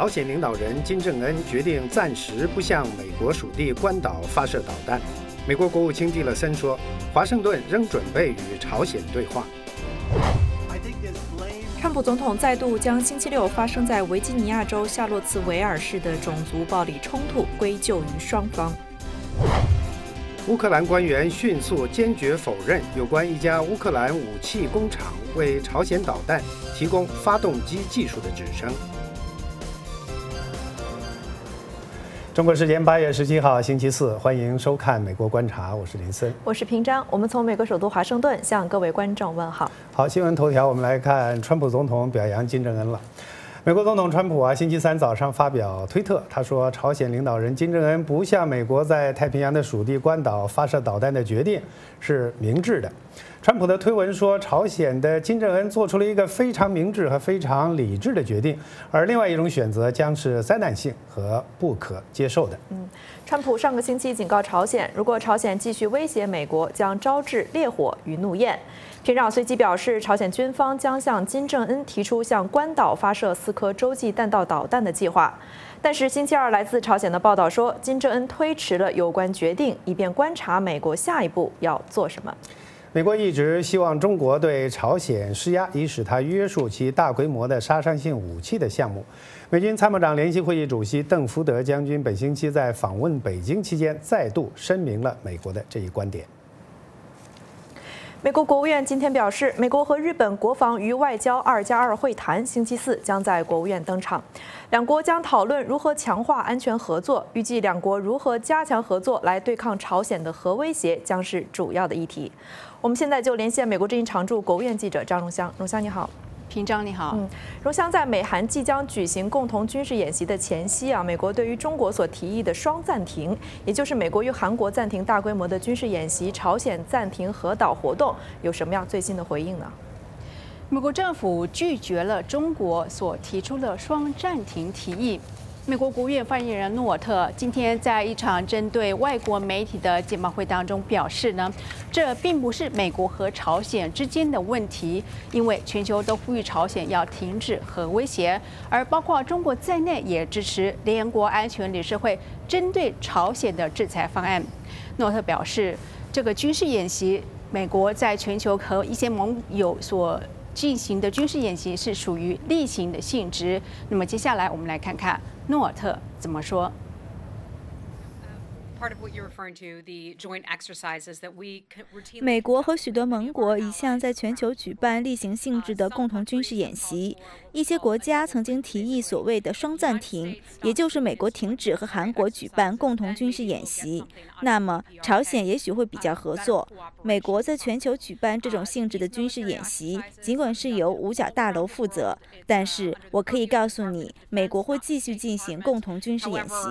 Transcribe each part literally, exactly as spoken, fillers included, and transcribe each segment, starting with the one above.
朝鲜领导人金正恩决定暂时不向美国属地关岛发射导弹。美国国务卿蒂勒森说，华盛顿仍准备与朝鲜对话。 川普总统再度将星期六发生在维吉尼亚州夏洛茨维尔市的种族暴力冲突归咎于双方。 乌克兰官员迅速坚决否认有关一家乌克兰武器工厂为朝鲜导弹提供发动机技术的指称。中国时间八月十七号星期四，欢迎收看《美国观察》，我是林森， 我是平章。我们从美国首都华盛顿向各位观众问好。 好，新闻头条，我们来看川普总统表扬金正恩了。美国总统川普啊，星期三早上发表推特，他说，朝鲜领导人金正恩不向美国在太平洋的属地关岛发射导弹的决定是明智的。川普的推文说，朝鲜的金正恩做出了一个非常明智和非常理智的决定，而另外一种选择将是灾难性和不可接受的。 嗯，川普上个星期警告朝鲜，如果朝鲜继续威胁美国，将招致烈火与怒焰。平壤随即表示，朝鲜军方将向金正恩提出向关岛发射四颗洲际弹道导弹的计划。但是星期二来自朝鲜的报道说，金正恩推迟了有关决定，以便观察美国下一步要做什么。 美国一直希望中国对朝鲜施压，以使它约束其大规模的杀伤性武器的项目。美军参谋长联席会议主席邓福德将军本星期在访问北京期间，再度声明了美国的这一观点。 美国国务院今天表示，美国和日本国防与外交二加二会谈星期四将在国务院登场，两国将讨论如何强化安全合作，预计两国如何加强合作来对抗朝鲜的核威胁将是主要的议题。我们现在就连线美国之音常驻国务院记者张荣香，荣香你好。 平章你好， 嗯，荣香，在美韩即将举行共同军事演习的前夕啊，美国对于中国所提议的双暂停，也就是美国与韩国暂停大规模的军事演习，朝鲜暂停核岛活动，有什么样最新的回应呢？ 美国政府拒绝了中国所提出的双暂停提议。美国国务院发言人诺尔特今天在一场针对外国媒体的简报会当中表示呢，这并不是美国和朝鲜之间的问题，因为全球都呼吁朝鲜要停止核威胁，而包括中国在内也支持联合国安全理事会针对朝鲜的制裁方案。诺尔特表示，这个军事演习，美国在全球和一些盟友所进行的军事演习是属于例行的性质。那么接下来我们来看看诺尔特怎么说。 美国和许多盟国一向在全球举办例行性质的共同军事演习。一些国家曾经提议所谓的双暂停，也就是美国停止和韩国举办共同军事演习。那么朝鲜也许会比较合作。美国在全球举办这种性质的军事演习，尽管是由五角大楼负责，但是我可以告诉你，美国会继续进行共同军事演习。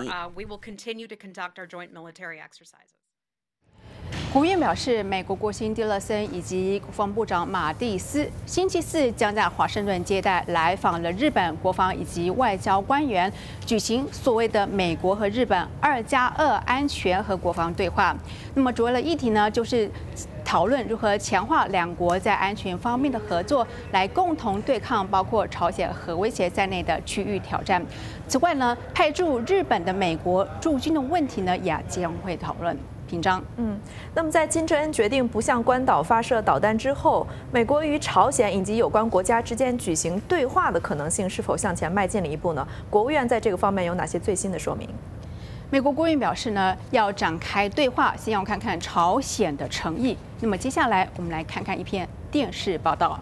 国务院表示，美国国务卿蒂勒森以及国防部长马蒂斯星期四将在华盛顿接待来访了日本国防以及外交官员，举行所谓的美国和日本二加二安全和国防对话。那么主要的议题呢，就是讨论如何强化两国在安全方面的合作，来共同对抗包括朝鲜核威胁在内的区域挑战。此外呢，派驻日本的美国驻军的问题呢，也将会讨论。紧张。 嗯，那么在金正恩决定不向关岛发射导弹之后，美国与朝鲜以及有关国家之间举行对话的可能性是否向前迈进了一步呢？国务院在这个方面有哪些最新的说明？ 美国国务院表示呢，要展开对话，先要看看朝鲜的诚意。那么接下来我们来看看一篇电视报道。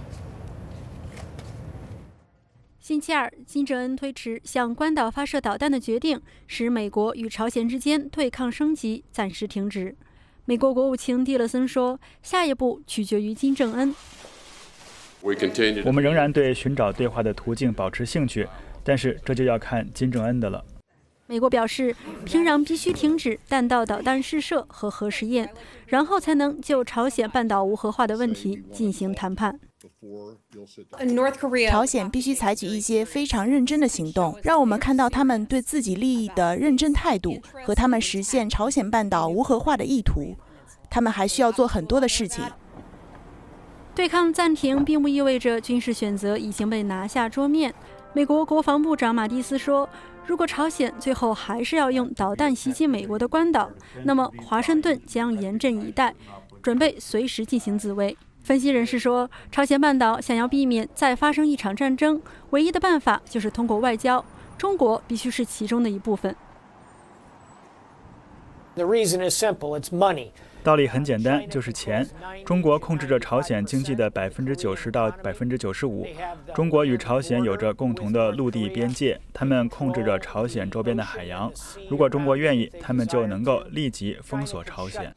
星期二，金正恩推迟向关岛发射导弹的决定，使美国与朝鲜之间对抗升级暂时停止。美国国务卿蒂勒森说，下一步取决于金正恩。 我们仍然对寻找对话的途径保持兴趣，但是这就要看金正恩的了。 美国表示，平壤必须停止弹道导弹试射和核试验，然后才能就朝鲜半岛无核化的问题进行谈判。 朝鲜必须采取一些非常认真的行动，让我们看到他们对自己利益的认真态度和他们实现朝鲜半岛无核化的意图。他们还需要做很多的事情。 对抗暂停并不意味着军事选择已经被拿下桌面。 美国国防部长马蒂斯说，如果朝鲜最后还是要用导弹袭击美国的关岛，那么华盛顿将严阵以待，准备随时进行自卫。分析人士说，朝鲜半岛想要避免再发生一场战争，唯一的办法就是通过外交，中国必须是其中的一部分。 The reason is simple, it's money. 道理很简单，就是钱。中国控制着朝鲜经济的百分之九十到百分之九十五。中国与朝鲜有着共同的陆地边界，他们控制着朝鲜周边的海洋。如果中国愿意，他们就能够立即封锁朝鲜。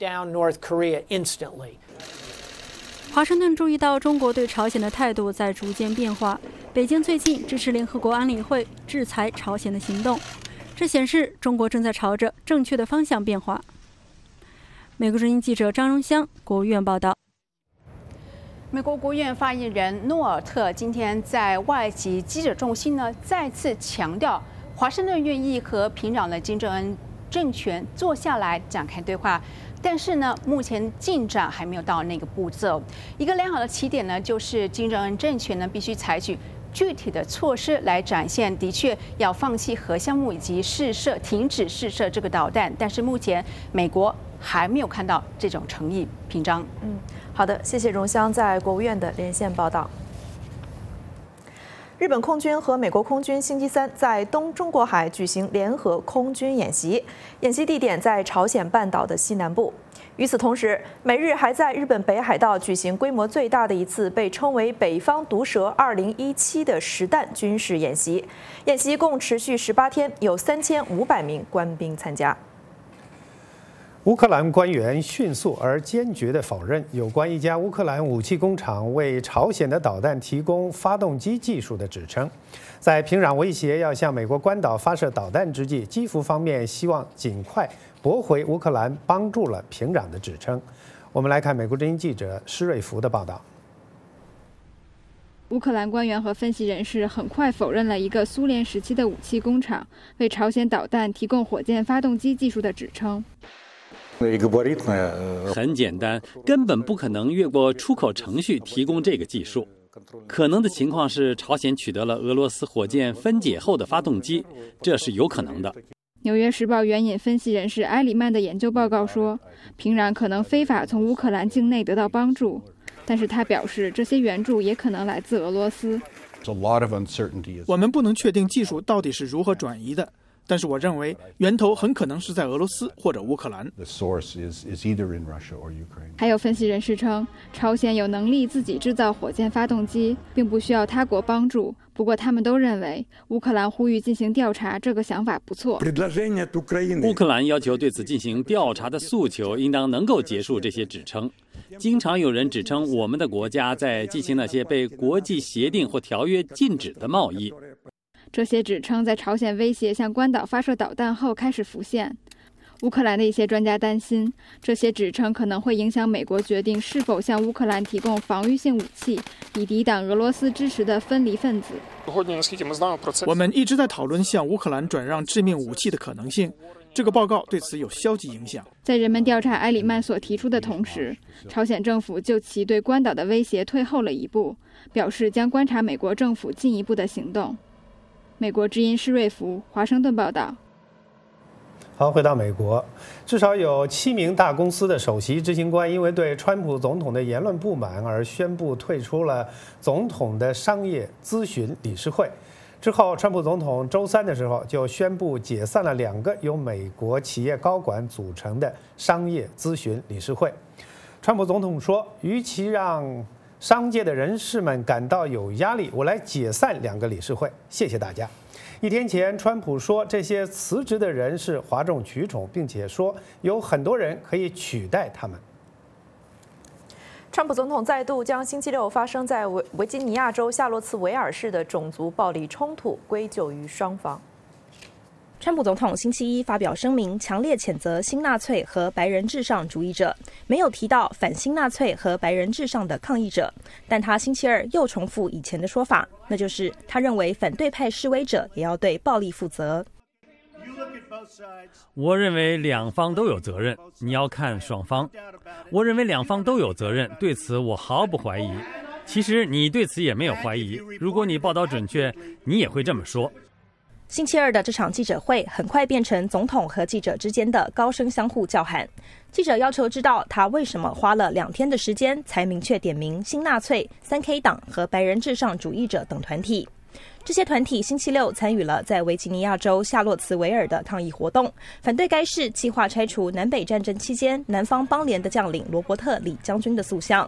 华盛顿注意到中国对朝鲜的态度在逐渐变化。北京最近支持联合国安理会制裁朝鲜的行动，这显示中国正在朝着正确的方向变化。美国之音记者张荣香，国务院报道。 美国国务院发言人诺尔特今天在外籍记者中心呢，再次强调，华盛顿愿意和平壤的金正恩政权坐下来展开对话，但是呢，目前进展还没有到那个步骤。一个良好的起点呢，就是金正恩政权呢必须采取具体的措施来展现，的确要放弃核项目以及试射、停止试射这个导弹。但是目前美国还没有看到这种诚意。平章， 嗯，好的，谢谢荣香在国务院的连线报道。日本空军和美国空军星期三在东中国海举行联合空军演习，演习地点在朝鲜半岛的西南部。与此同时，美日还在日本北海道举行规模最大的一次被称为“北方毒蛇二零一七”的实弹军事演习。演习共持续十八天，有三千五百名官兵参加。 乌克兰官员迅速而坚决地否认有关一家乌克兰武器工厂为朝鲜的导弹提供发动机技术的指称。在平壤威胁要向美国关岛发射导弹之际，基辅方面希望尽快驳回乌克兰帮助了平壤的指称。我们来看美国之音记者施瑞福的报道。 乌克兰官员和分析人士很快否认了一个苏联时期的武器工厂为朝鲜导弹提供火箭发动机技术的指称。 很简单，根本不可能越过出口程序提供这个技术。可能的情况是，朝鲜取得了俄罗斯火箭分解后的发动机，这是有可能的。 纽约时报援引分析人士埃里曼的研究报告说，平壤可能非法从乌克兰境内得到帮助，但是他表示，这些援助也可能来自俄罗斯。 我们不能确定技术到底是如何转移的。但是我认为源头很可能是在俄罗斯或者乌克兰。 还有分析人士称，朝鲜有能力自己制造火箭发动机，并不需要他国帮助。不过他们都认为，乌克兰呼吁进行调查这个想法不错。 乌克兰要求对此进行调查的诉求，应当能够结束这些指称。经常有人指称我们的国家在进行那些被国际协定或条约禁止的贸易。 这些指称在朝鲜威胁向关岛发射导弹后开始浮现。乌克兰的一些专家担心，这些指称可能会影响美国决定是否向乌克兰提供防御性武器，以抵挡俄罗斯支持的分离分子。 我们一直在讨论向乌克兰转让致命武器的可能性。这个报告对此有消极影响。 在人们调查埃里曼所提出的同时，朝鲜政府就其对关岛的威胁退后了一步，表示将观察美国政府进一步的行动。美国之音施瑞福，华盛顿报道。 好，回到美国，至少有七名大公司的首席执行官因为对川普总统的言论不满而宣布退出了总统的商业咨询理事会。之后，川普总统周三的时候就宣布解散了两个由美国企业高管组成的商业咨询理事会。川普总统说，与其让商界的人士们感到有压力，我来解散两个理事会，谢谢大家。一天前，川普说这些辞职的人是哗众取宠，并且说有很多人可以取代他们。 川普总统再度将星期六发生在维维吉尼亚州夏洛茨维尔市的种族暴力冲突归咎于双方。 川普总统星期一发表声明，强烈谴责新纳粹和白人至上主义者，没有提到反新纳粹和白人至上的抗议者。但他星期二又重复以前的说法，那就是他认为反对派示威者也要对暴力负责。 我认为两方都有责任，你要看双方。我认为两方都有责任，对此我毫不怀疑。 其实你对此也没有怀疑，如果你报道准确，你也会这么说。 星期二的这场记者会很快变成总统和记者之间的高声相互叫喊。记者要求知道他为什么花了两天的时间才明确点名新纳粹、三 K 党和白人至上主义者等团体。这些团体星期六参与了在维吉尼亚州夏洛茨维尔的抗议活动，反对该市计划拆除南北战争期间南方邦联的将领罗伯特·李将军的塑像。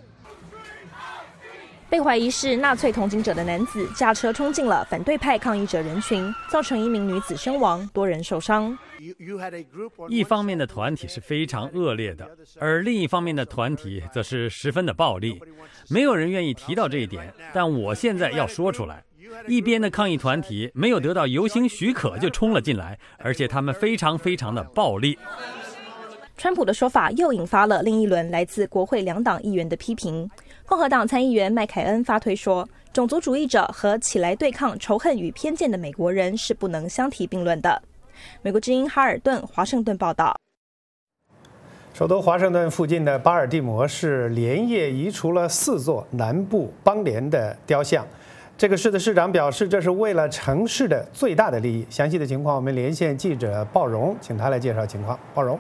被怀疑是纳粹同情者的男子驾车冲进了反对派抗议者人群，造成一名女子身亡，多人受伤。 一方面的团体是非常恶劣的，而另一方面的团体则是十分的暴力。没有人愿意提到这一点，但我现在要说出来。一边的抗议团体没有得到游行许可就冲了进来，而且他们非常非常的暴力。 川普的说法又引发了另一轮来自国会两党议员的批评。共和党参议员麦凯恩发推说，种族主义者和起来对抗仇恨与偏见的美国人是不能相提并论的。美国之音哈尔顿、华盛顿报道。 首都华盛顿附近的巴尔的摩市连夜移除了四座南部邦联的雕像。这个市的市长表示，这是为了城市的最大的利益。详细的情况，我们连线记者鲍荣，请他来介绍情况。鲍荣。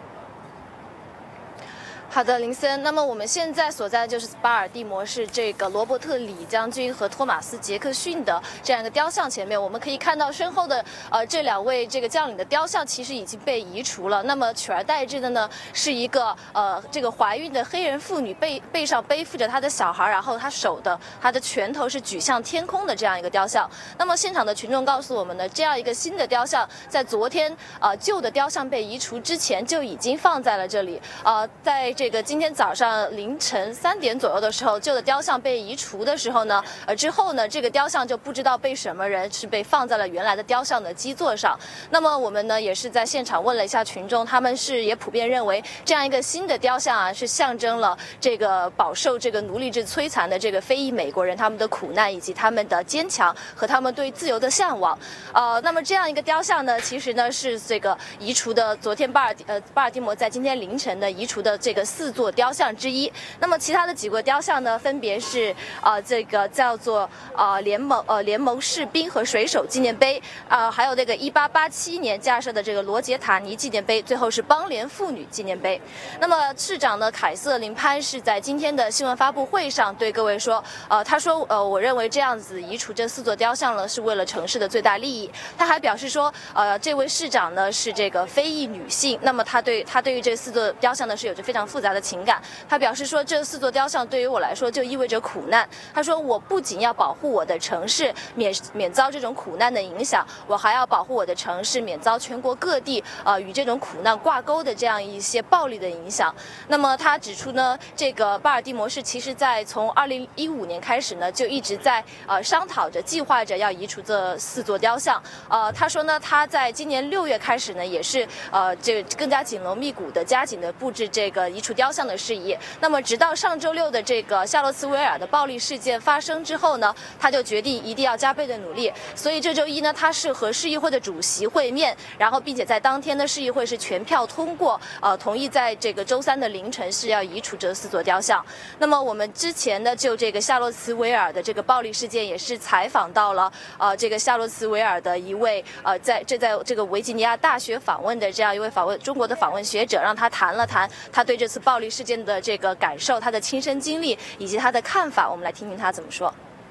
好的，林森。那么我们现在所在的就是巴尔的摩市这个罗伯特·李将军和托马斯·杰克逊的这样一个雕像前面，我们可以看到身后的呃这两位这个将领的雕像其实已经被移除了。那么取而代之的呢，是一个呃这个怀孕的黑人妇女背背上背负着她的小孩，然后她手的她的拳头是举向天空的这样一个雕像。那么现场的群众告诉我们呢，这样一个新的雕像在昨天呃旧的雕像被移除之前就已经放在了这里。呃，在这个今天早上凌晨三点左右的时候，旧的雕像被移除的时候呢，呃之后呢，这个雕像就不知道被什么人是被放在了原来的雕像的基座上。那么我们呢也是在现场问了一下群众，他们是也普遍认为这样一个新的雕像啊，是象征了这个饱受这个奴隶制摧残的这个非裔美国人他们的苦难以及他们的坚强和他们对自由的向往。呃，那么这样一个雕像呢，其实呢是这个移除的昨天巴尔呃巴尔的摩在今天凌晨的移除的这个四座雕像之一。那么其他的几个雕像呢，分别是呃这个叫做呃联盟呃联盟士兵和水手纪念碑，呃还有那个一八八七年架设的这个罗杰塔尼纪念碑，最后是邦联妇女纪念碑。那么市长呢凯瑟琳潘是在今天的新闻发布会上对各位说，呃他说呃我认为这样子移除这四座雕像呢是为了城市的最大利益。他还表示说，呃这位市长呢是这个非裔女性，那么他对他对于这四座雕像呢是有着非常复杂的情感。他表示说，这四座雕像对于我来说就意味着苦难。他说，我不仅要保护我的城市免免遭这种苦难的影响，我还要保护我的城市免遭全国各地呃与这种苦难挂钩的这样一些暴力的影响。那么他指出呢，这个巴尔的摩市其实在从二零一五年开始呢，就一直在呃商讨着、计划着要移除这四座雕像。呃，他说呢，他在今年六月开始呢，也是呃这更加紧锣密鼓的、加紧的布置这个移除雕像的事宜。那么直到上周六的这个夏洛茨维尔的暴力事件发生之后呢，他就决定一定要加倍的努力。所以这周一呢，他是和市议会的主席会面，然后并且在当天的市议会是全票通过，呃，同意在这个周三的凌晨是要移除这四座雕像。那么我们之前呢，就这个夏洛茨维尔的这个暴力事件，也是采访到了呃这个夏洛茨维尔的一位呃在这在这个维吉尼亚大学访问的这样一位访问中国的访问学者，让他谈了谈他对这次暴力事件的这个感受、他的亲身经历以及他的看法。我们来听听他怎么说。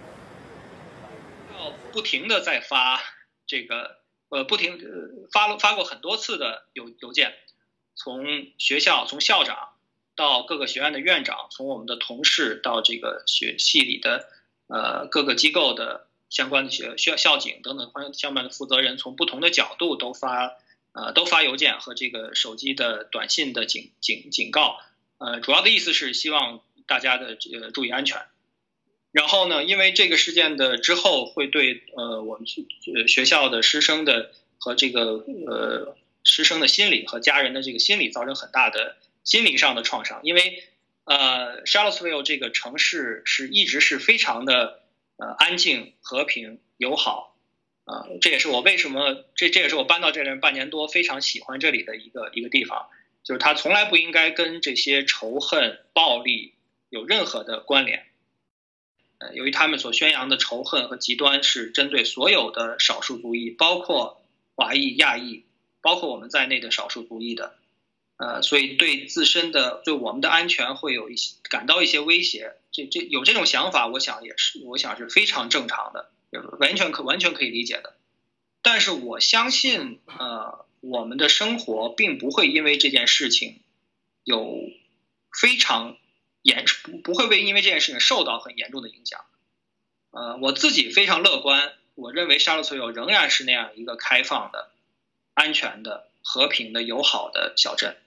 不停的在发这个呃不停呃发了发过很多次的邮邮件，从学校从校长到各个学院的院长，从我们的同事到这个学系里的呃各个机构的相关的学校校警等等相关的负责人，从不同的角度都发呃都发邮件和这个手机的短信的警警警告，呃主要的意思是希望大家的呃注意安全。然后呢，因为这个事件的之后会对呃我们学校的师生的和这个呃师生的心理和家人的这个心理造成很大的心理上的创伤，因为呃 Charlottesville 这个城市是一直是非常的呃安静、和平、友好，啊、呃，这也是我为什么这这也是我搬到这里半年多非常喜欢这里的一个一个地方，就是它从来不应该跟这些仇恨、暴力有任何的关联。 呃，由于他们所宣扬的仇恨和极端是针对所有的少数族裔，包括华裔、亚裔，包括我们在内的少数族裔的，呃，所以对自身的、对我们的安全会有一些感到一些威胁。这这有这种想法，我想也是，我想是非常正常的，完全可完全可以理解的。但是我相信，呃，我们的生活并不会因为这件事情有非常严不不会被因为这件事情受到很严重的影响。呃，我自己非常乐观，我认为沙洛茨维尔仍然是那样一个开放的、安全的、和平的、友好的小镇。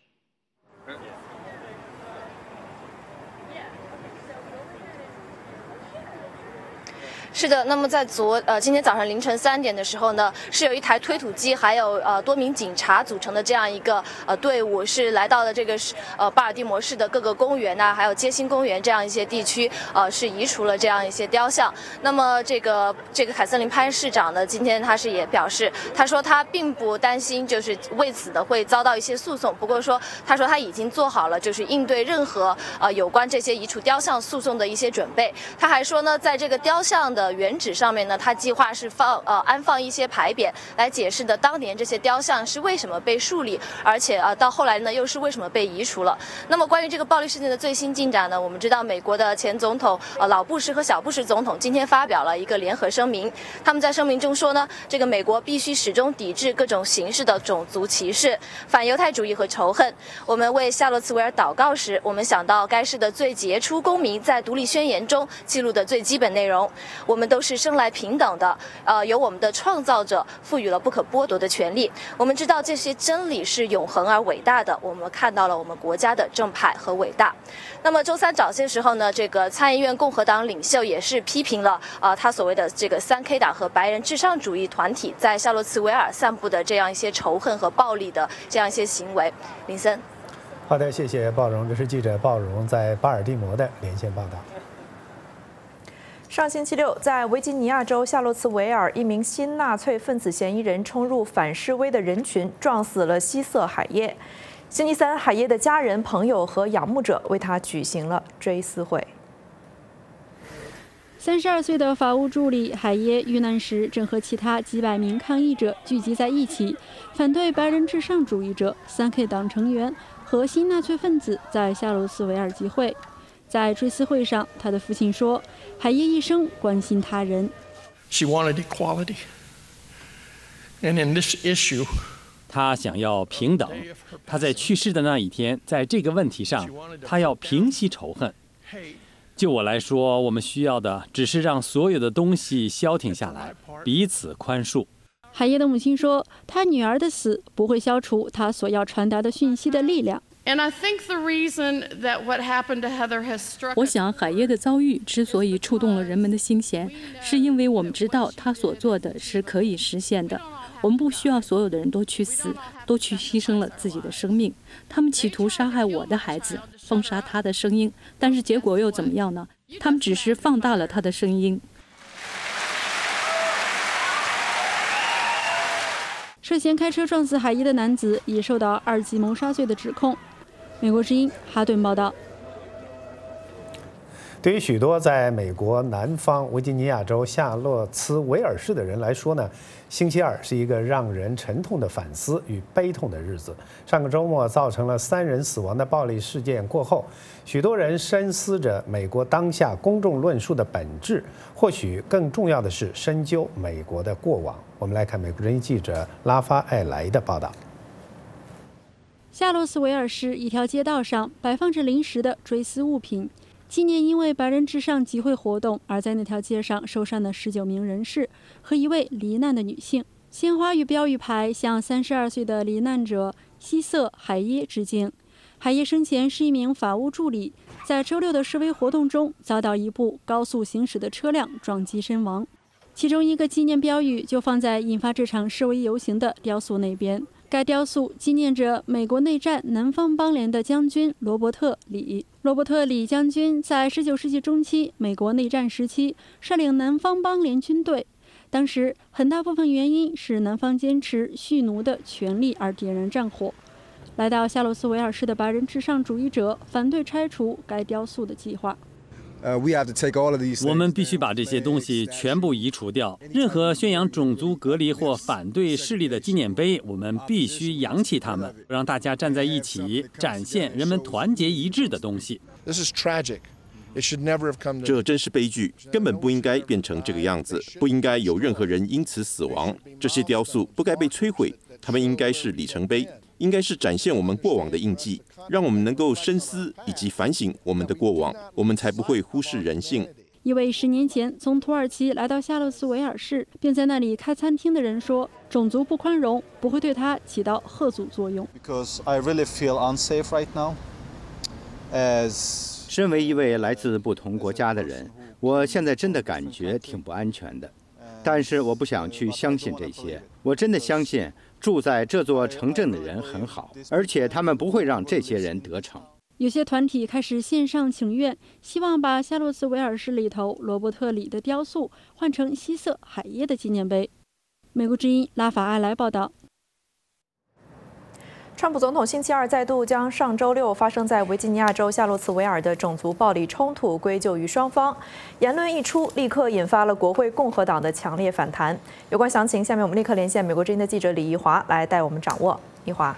是的，那么在昨呃今天早上凌晨三点的时候呢，是有一台推土机，还有呃多名警察组成的这样一个呃队伍，是来到了这个呃巴尔的摩市的各个公园呐、啊，还有街心公园这样一些地区，呃是移除了这样一些雕像。那么这个这个凯瑟琳潘市长呢，今天他是也表示，他说他并不担心，就是为此的会遭到一些诉讼。不过说，他说他已经做好了就是应对任何呃有关这些移除雕像诉讼的一些准备。他还说呢，在这个雕像的原址上面呢，他计划是放呃安放一些牌匾，来解释的当年这些雕像是为什么被树立，而且呃到后来呢又是为什么被移除了。那么关于这个暴力事件的最新进展呢，我们知道美国的前总统呃老布什和小布什总统今天发表了一个联合声明，他们在声明中说呢，这个美国必须始终抵制各种形式的种族歧视、反犹太主义和仇恨。我们为夏洛茨维尔祷告时，我们想到该市的最杰出公民在独立宣言中记录的最基本内容，我们都是生来平等的，呃，由我们的创造者赋予了不可剥夺的权利。我们知道这些真理是永恒而伟大的，我们看到了我们国家的正派和伟大。那么周三早些时候呢，这个参议院共和党领袖也是批评了呃他所谓的这个三 K 党和白人至上主义团体在夏洛茨维尔散布的这样一些仇恨和暴力的这样一些行为。林森， 好的，谢谢鲍荣，这是记者鲍荣在巴尔的摩的连线报道。 上星期六，在维吉尼亚州夏洛茨维尔，一名新纳粹分子嫌疑人冲入反示威的人群，撞死了希瑟·海耶。星期三，海耶的家人、朋友和仰慕者为他举行了追思会。 三十二岁的法务助理海耶遇难时，正和其他几百名抗议者聚集在一起，反对白人至上主义者、三 K 党成员和新纳粹分子在夏洛茨维尔集会。在追思会上，他的父亲说，海耶一生关心他人。 She wanted equality, and in this issue, 他想要平等。他在去世的那一天，在这个问题上，他要平息仇恨。就我来说，我们需要的只是让所有的东西消停下来，彼此宽恕。 海耶的母亲说，他女儿的死不会消除他所要传达的讯息的力量。 我想海耶的遭遇之所以触动了人们的心弦，是因为我们知道他所做的是可以实现的。我们不需要所有的人都去死，都去牺牲了自己的生命。他们企图杀害我的孩子，封杀他的声音，但是结果又怎么样呢？他们只是放大了他的声音。 涉嫌开车撞死海耶的男子已受到二级谋杀罪的指控。美国之音哈顿报道。 对于许多在美国南方维吉尼亚州夏洛茨维尔市的人来说呢，星期二是一个让人沉痛的反思与悲痛的日子。上个周末造成了三人死亡的暴力事件过后，许多人深思着美国当下公众论述的本质，或许更重要的是深究美国的过往。我们来看美国之音记者拉法艾莱的报道。 夏洛茨维尔市一条街道上摆放着临时的追思物品，纪念因为白人至上集会活动而在那条街上受伤的十九名人士和一位罹难的女性。鲜花与标语牌向三十二岁的罹难者希瑟·海耶致敬。海耶生前是一名法务助理，在周六的示威活动中遭到一部高速行驶的车辆撞击身亡。其中一个纪念标语就放在引发这场示威游行的雕塑那边。该雕塑纪念着美国内战南方邦联的将军罗伯特·李。罗伯特·李将军在十九世纪中期美国内战时期率领南方邦联军队，当时很大部分原因是南方坚持蓄奴的权利而点燃战火。来到夏洛茨维尔市的白人至上主义者反对拆除该雕塑的计划。 我们必须把这些东西全部移除掉。任何宣扬种族隔离或反对势力的纪念碑，我们必须扬弃它们，让大家站在一起，展现人们团结一致的东西。 这真是悲剧，根本不应该变成这个样子，不应该有任何人因此死亡。这些雕塑不该被摧毁，它们应该是里程碑，应该是展现我们过往的印记，让我们能够深思以及反省我们的过往，我们才不会忽视人性。 一位十年前从土耳其来到夏洛斯维尔市，并在那里开餐厅的人说，种族不宽容不会对他起到吓阻作用。 身为一位来自不同国家的人，我现在真的感觉挺不安全的。但是我不想去相信这些，我真的相信住在这座城镇的人很好，而且他们不会让这些人得逞。 有些团体开始线上请愿，希望把夏洛斯维尔市里头罗伯特里的雕塑换成西瑟海耶的纪念碑。美国之音拉法艾莱报道。 川普总统星期二再度将上周六发生在维吉尼亚州夏洛茨维尔的种族暴力冲突归咎于双方，言论一出，立刻引发了国会共和党的强烈反弹。有关详情，下面我们立刻连线美国之音的记者李怡华来带我们掌握。怡华。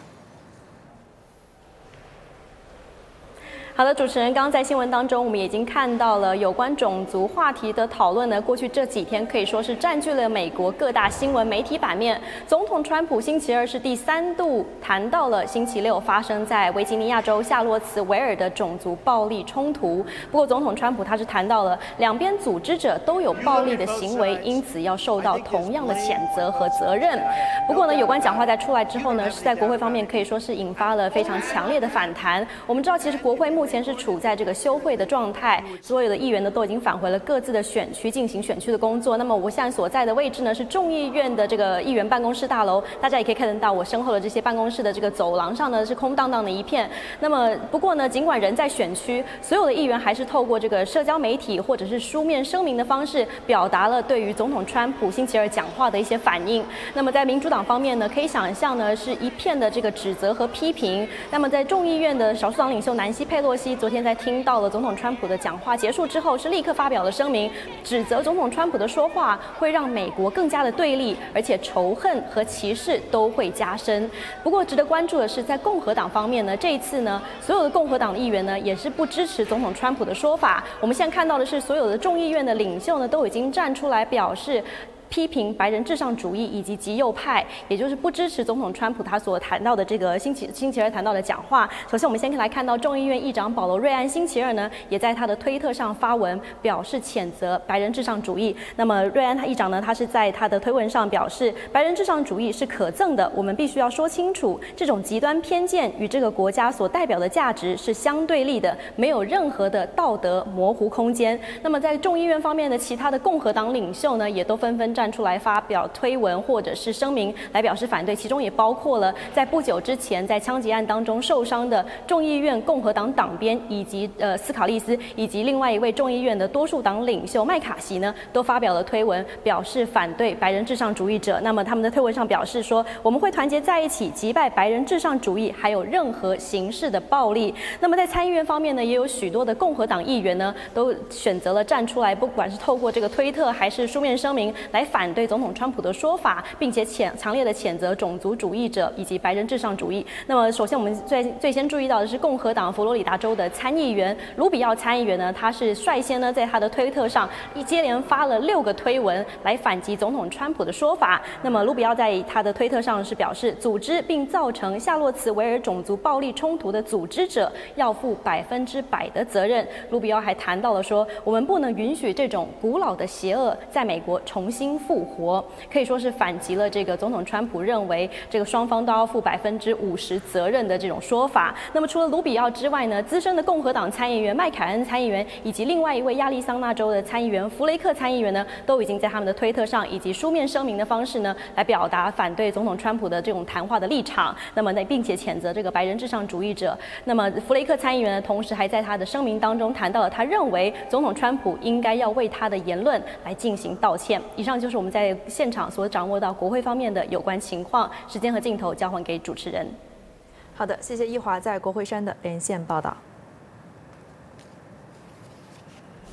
好的，主持人，刚刚在新闻当中，我们已经看到了有关种族话题的讨论呢。过去这几天可以说是占据了美国各大新闻媒体版面。总统川普星期二是第三度谈到了星期六发生在维吉尼亚州夏洛茨维尔的种族暴力冲突。不过，总统川普他是谈到了两边组织者都有暴力的行为，因此要受到同样的谴责和责任。不过呢，有关讲话在出来之后呢，是在国会方面可以说是引发了非常强烈的反弹。我们知道，其实国会目前目前是处在这个休会的状态，所有的议员呢都已经返回了各自的选区进行选区的工作。那么我现在所在的位置呢是众议院的这个议员办公室大楼，大家也可以看得到我身后的这些办公室的这个走廊上呢是空荡荡的一片。那么不过呢，尽管人在选区，所有的议员还是透过这个社交媒体或者是书面声明的方式，表达了对于总统川普星期二讲话的一些反应。那么在民主党方面呢，可以想象呢是一片的这个指责和批评。那么在众议院的少数党领袖南希佩洛西昨天在听到了总统川普的讲话结束之后，是立刻发表了声明，指责总统川普的说话会让美国更加的对立，而且仇恨和歧视都会加深。不过值得关注的是，在共和党方面呢，这一次呢，所有的共和党的议员呢也是不支持总统川普的说法。我们现在看到的是，所有的众议院的领袖呢都已经站出来表示，批评白人至上主义以及极右派，也就是不支持总统川普他所谈到的这个星期星期二谈到的讲话。首先，我们先来看到众议院议长保罗·瑞安星期二呢，也在他的推特上发文表示谴责白人至上主义。那么，瑞安他议长呢，他是在他的推文上表示，白人至上主义是可憎的，我们必须要说清楚，这种极端偏见与这个国家所代表的价值是相对立的，没有任何的道德模糊空间。那么，在众议院方面的其他的共和党领袖呢，也都纷纷站出来发表推文或者是声明来表示反对，其中也包括了在不久之前在枪击案当中受伤的众议院共和党党鞭以及呃斯考利斯，以及另外一位众议院的多数党领袖麦卡锡呢，都发表了推文表示反对白人至上主义者。那么他们的推文上表示说，我们会团结在一起击败白人至上主义，还有任何形式的暴力。那么在参议院方面呢，也有许多的共和党议员呢，都选择了站出来，不管是透过这个推特还是书面声明来反对总统川普的说法，并且谴强烈的谴责种族主义者以及白人至上主义。那么，首先我们最最先注意到的是共和党佛罗里达州的参议员卢比奥参议员呢，他是率先呢在他的推特上一接连发了六个推文来反击总统川普的说法。那么，卢比奥在他的推特上是表示，组织并造成夏洛茨维尔种族暴力冲突的组织者要负百分之百的责任。卢比奥还谈到了说，我们不能允许这种古老的邪恶在美国重新复活，可以说是反击了这个总统川普认为这个双方都要负百分之五十责任的这种说法。那么除了卢比奥之外呢，资深的共和党参议员麦凯恩参议员以及另外一位亚利桑那州的参议员弗雷克参议员呢，都已经在他们的推特上以及书面声明的方式呢，来表达反对总统川普的这种谈话的立场。那么呢，并且谴责这个白人至上主义者。那么弗雷克参议员呢，同时还在他的声明当中谈到了，他认为总统川普应该要为他的言论来进行道歉。以上就是我们在现场所掌握到国会方面的有关情况。时间和镜头交还给主持人。 好的，谢谢一华在国会山的连线报道。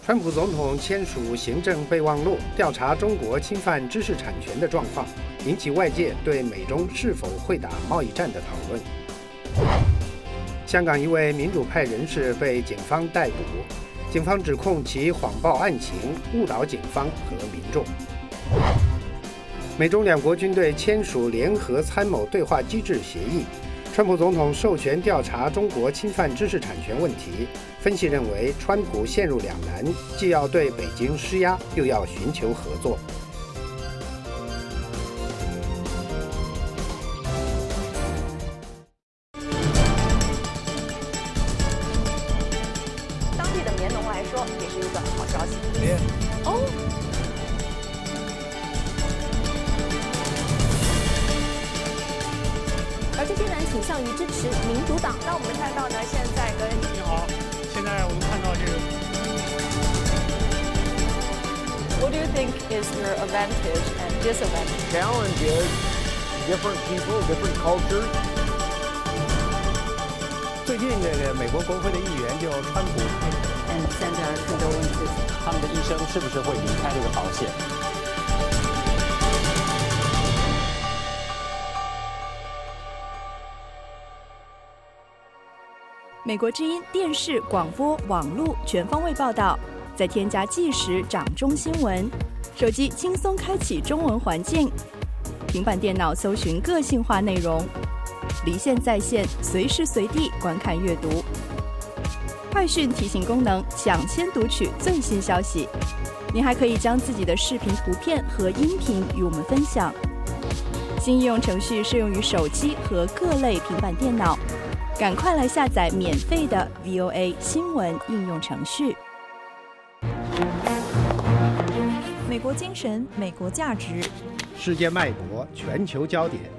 川普总统签署行政备忘录，调查中国侵犯知识产权的状况，引起外界对美中是否会打贸易战的讨论。香港一位民主派人士被警方逮捕，警方指控其谎报案情，误导警方和民众。美中两国军队签署联合参谋对话机制协议，川普总统授权调查中国侵犯知识产权问题。分析认为，川普陷入两难，既要对北京施压，又要寻求合作。 当地的棉农来说，也是一个好消息。哦。 而这些人倾向于支持民主党。那我们看到呢，现在跟你好，现在我们看到这个。 What do you think is your advantage and disadvantage? Challenge is different people, different cultures. 最近这个美国国会的议员就川普， 嗯，现在更多问题，他们的医生是不是会离开这个保险？ 美国之音电视、广播、网络全方位报道，再添加即时掌中新闻，手机轻松开启中文环境，平板电脑搜寻个性化内容，离线在线，随时随地观看阅读。快讯提醒功能，抢先读取最新消息。您还可以将自己的视频、图片和音频与我们分享。新应用程序适用于手机和各类平板电脑。赶快来下载免费的 V O A 新闻应用程序。 美国精神，美国价值， 世界脉搏，全球焦点。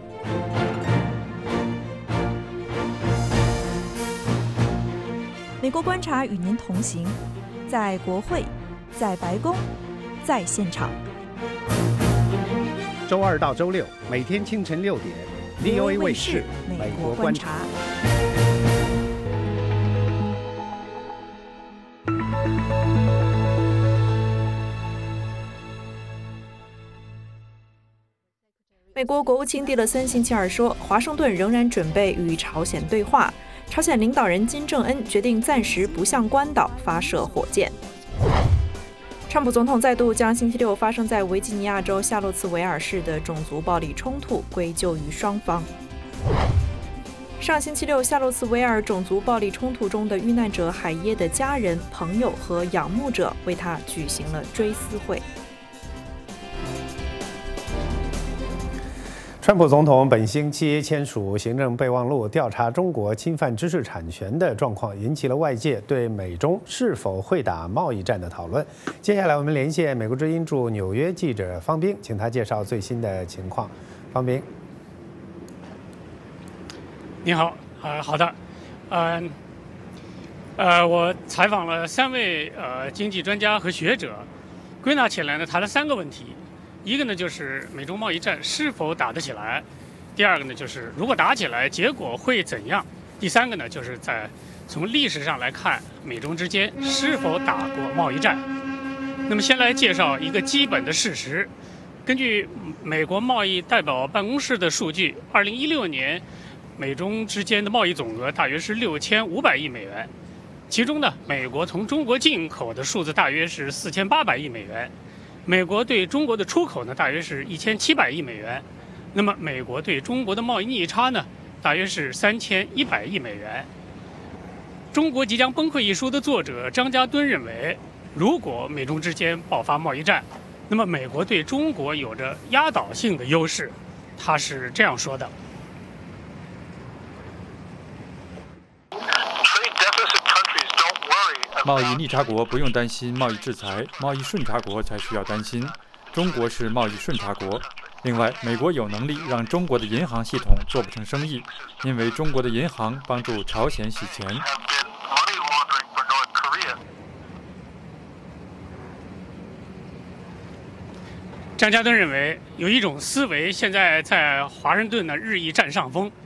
美国观察与您同行，在国会，在白宫，在现场。 周二到周六，每天清晨六点 ，V O A 卫视美国观察。 美国国务卿蒂勒森星期二说，华盛顿仍然准备与朝鲜对话。朝鲜领导人金正恩决定暂时不向关岛发射火箭。川普总统再度将星期六发生在维吉尼亚州夏洛茨维尔市的种族暴力冲突归咎于双方。上星期六，夏洛茨维尔种族暴力冲突中的遇难者海耶的家人、朋友和仰慕者为他举行了追思会。 川普总统本星期签署行政备忘录，调查中国侵犯知识产权的状况，引起了外界对美中是否会打贸易战的讨论。接下来，我们连线美国之音驻纽约记者方冰，请他介绍最新的情况。方冰， 你好，呃，好的，呃，呃，我采访了三位呃经济专家和学者，归纳起来呢，谈了三个问题。一个呢就是美中贸易战是否打得起来，第二个呢就是如果打起来结果会怎样，第三个呢就是在从历史上来看美中之间是否打过贸易战。那么先来介绍一个基本的事实，根据美国贸易代表办公室的数据，二零一六年美中之间的贸易总额大约是六千五百亿美元，其中呢美国从中国进口的数字大约是四千八百亿美元。美国对中国的出口呢，大约是一千七百亿美元，那么美国对中国的贸易逆差呢，大约是三千一百亿美元。《中国即将崩溃》一书的作者张家敦认为，如果美中之间爆发贸易战，那么美国对中国有着压倒性的优势。他是这样说的。 贸易逆差国不用担心贸易制裁，贸易顺差国才需要担心。中国是贸易顺差国。另外，美国有能力让中国的银行系统做不成生意，因为中国的银行帮助朝鲜洗钱。 张家敦认为，有一种思维现在在华盛顿呢日益占上风，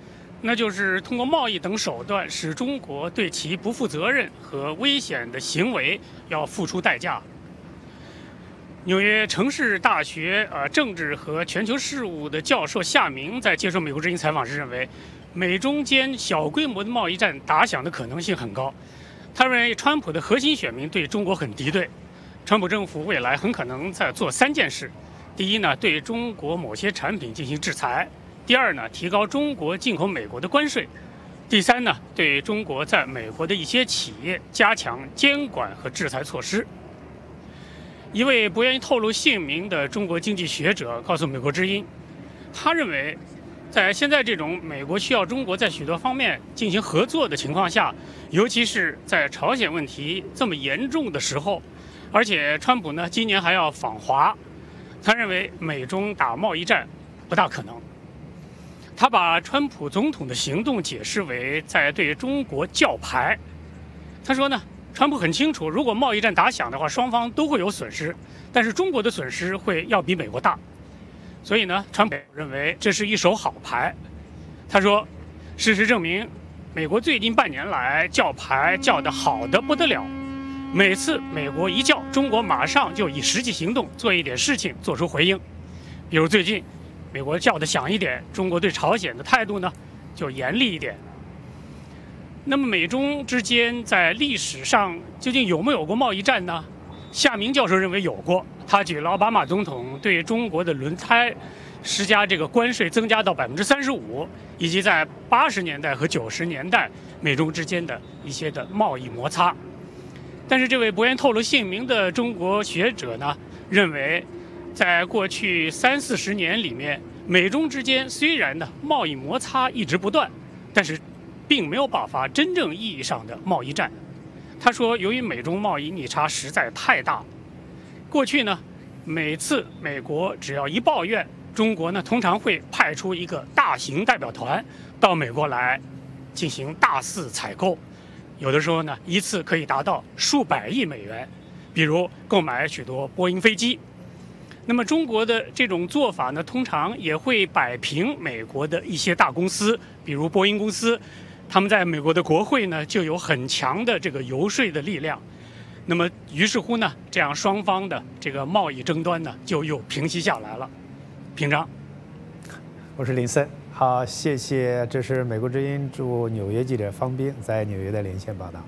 那就是通过贸易等手段，使中国对其不负责任和危险的行为要付出代价。纽约城市大学呃政治和全球事务的教授夏明在接受美国之音采访时认为，美中间小规模的贸易战打响的可能性很高。他认为，川普的核心选民对中国很敌对，川普政府未来很可能在做三件事：第一呢，对中国某些产品进行制裁；第二呢，提高中国进口美国的关税；第三呢，对中国在美国的一些企业加强监管和制裁措施。一位不愿意透露姓名的中国经济学者告诉美国之音，他认为，在现在这种美国需要中国在许多方面进行合作的情况下，尤其是在朝鲜问题这么严重的时候，而且川普呢今年还要访华，他认为美中打贸易战不大可能。他把川普总统的行动解释为在对中国叫牌。他说呢，川普很清楚，如果贸易战打响的话，双方都会有损失，但是中国的损失会要比美国大。所以呢，川普认为这是一手好牌。他说，事实证明，美国最近半年来叫牌叫得好得不得了。每次美国一叫，中国马上就以实际行动做一点事情做出回应。比如最近，美国叫得响一点，中国对朝鲜的态度呢就严厉一点。那么美中之间在历史上究竟有没有过贸易战呢？夏明教授认为有过。他举了奥巴马总统对中国的轮胎施加这个关税增加到百分之三十五，以及在八十年代和九十年代美中之间的一些的贸易摩擦。但是这位不愿透露姓名的中国学者呢，认为在过去三四十年里面，美中之间虽然呢贸易摩擦一直不断，但是并没有爆发真正意义上的贸易战。他说，由于美中贸易逆差实在太大，过去呢，每次美国只要一抱怨，中国呢通常会派出一个大型代表团到美国来进行大肆采购，有的时候呢一次可以达到数百亿美元，比如购买许多波音飞机。那么中国的这种做法呢，通常也会摆平美国的一些大公司，比如波音公司，他们在美国的国会呢就有很强的这个游说的力量。那么于是乎呢，这样双方的这个贸易争端呢就又平息下来了。平章， 我是林森。好，谢谢。这是美国之音驻纽约记者方斌在纽约的连线报道。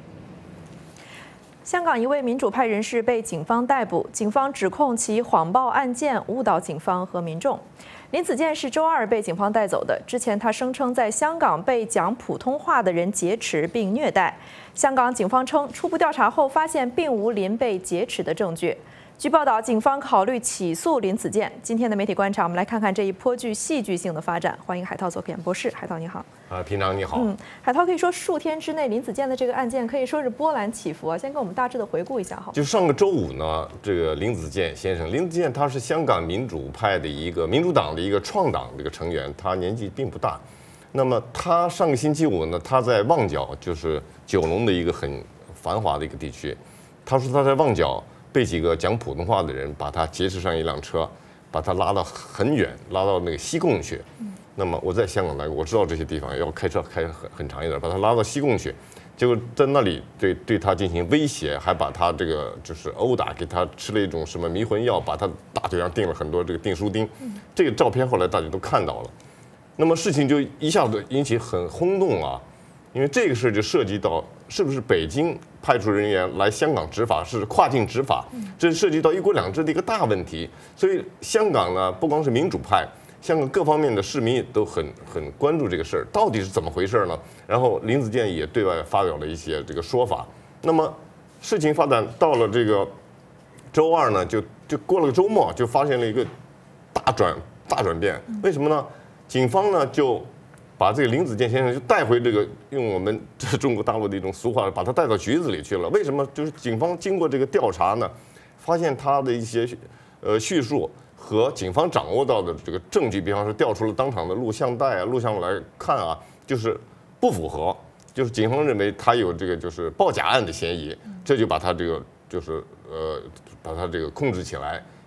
香港一位民主派人士被警方逮捕，警方指控其谎报案件，误导警方和民众。林子健是周二被警方带走的。之前他声称在香港被讲普通话的人劫持并虐待。香港警方称，初步调查后发现并无林被劫持的证据。据报道，警方考虑起诉林子健。今天的媒体观察，我们来看看这一颇具戏剧性的发展。欢迎海涛做客演播室。海涛你好。 啊，平常你好。 嗯，海涛可以说数天之内，林子健的这个案件可以说是波澜起伏啊。先跟我们大致的回顾一下好。 就上个周五呢，这个林子健先生，林子健他是香港民主派的一个民主党的一个创党的一个成员，他年纪并不大。那么他上个星期五呢，他在旺角，就是九龙的一个很繁华的一个地区，他说他在旺角被几个讲普通话的人把他劫持上一辆车，把他拉到很远，拉到那个西贡去。那么我在香港来过，我知道这些地方要开车开很很长一点，把他拉到西贡去，结果在那里对对他进行威胁，还把他这个就是殴打，给他吃了一种什么迷魂药，把他大腿上钉了很多这个钉书钉。这个照片后来大家都看到了，那么事情就一下子引起很轰动啊，因为这个事就涉及到是不是北京派出人员来香港执法是跨境执法，这涉及到一国两制的一个大问题。所以香港呢，不光是民主派，香港各方面的市民都很很关注这个事儿，到底是怎么回事呢？然后林子健也对外发表了一些这个说法。那么事情发展到了这个周二呢，就就过了个周末，就发现了一个大转大转变。为什么呢？警方呢就把这个林子健先生就带回这个，用我们这中国大陆的一种俗话，把他带到局子里去了。为什么？就是警方经过这个调查呢，发现他的一些呃叙述和警方掌握到的这个证据，比方说调出了当场的录像带啊、录像来看啊，就是不符合，就是警方认为他有这个就是报假案的嫌疑，这就把他这个就是呃把他这个控制起来，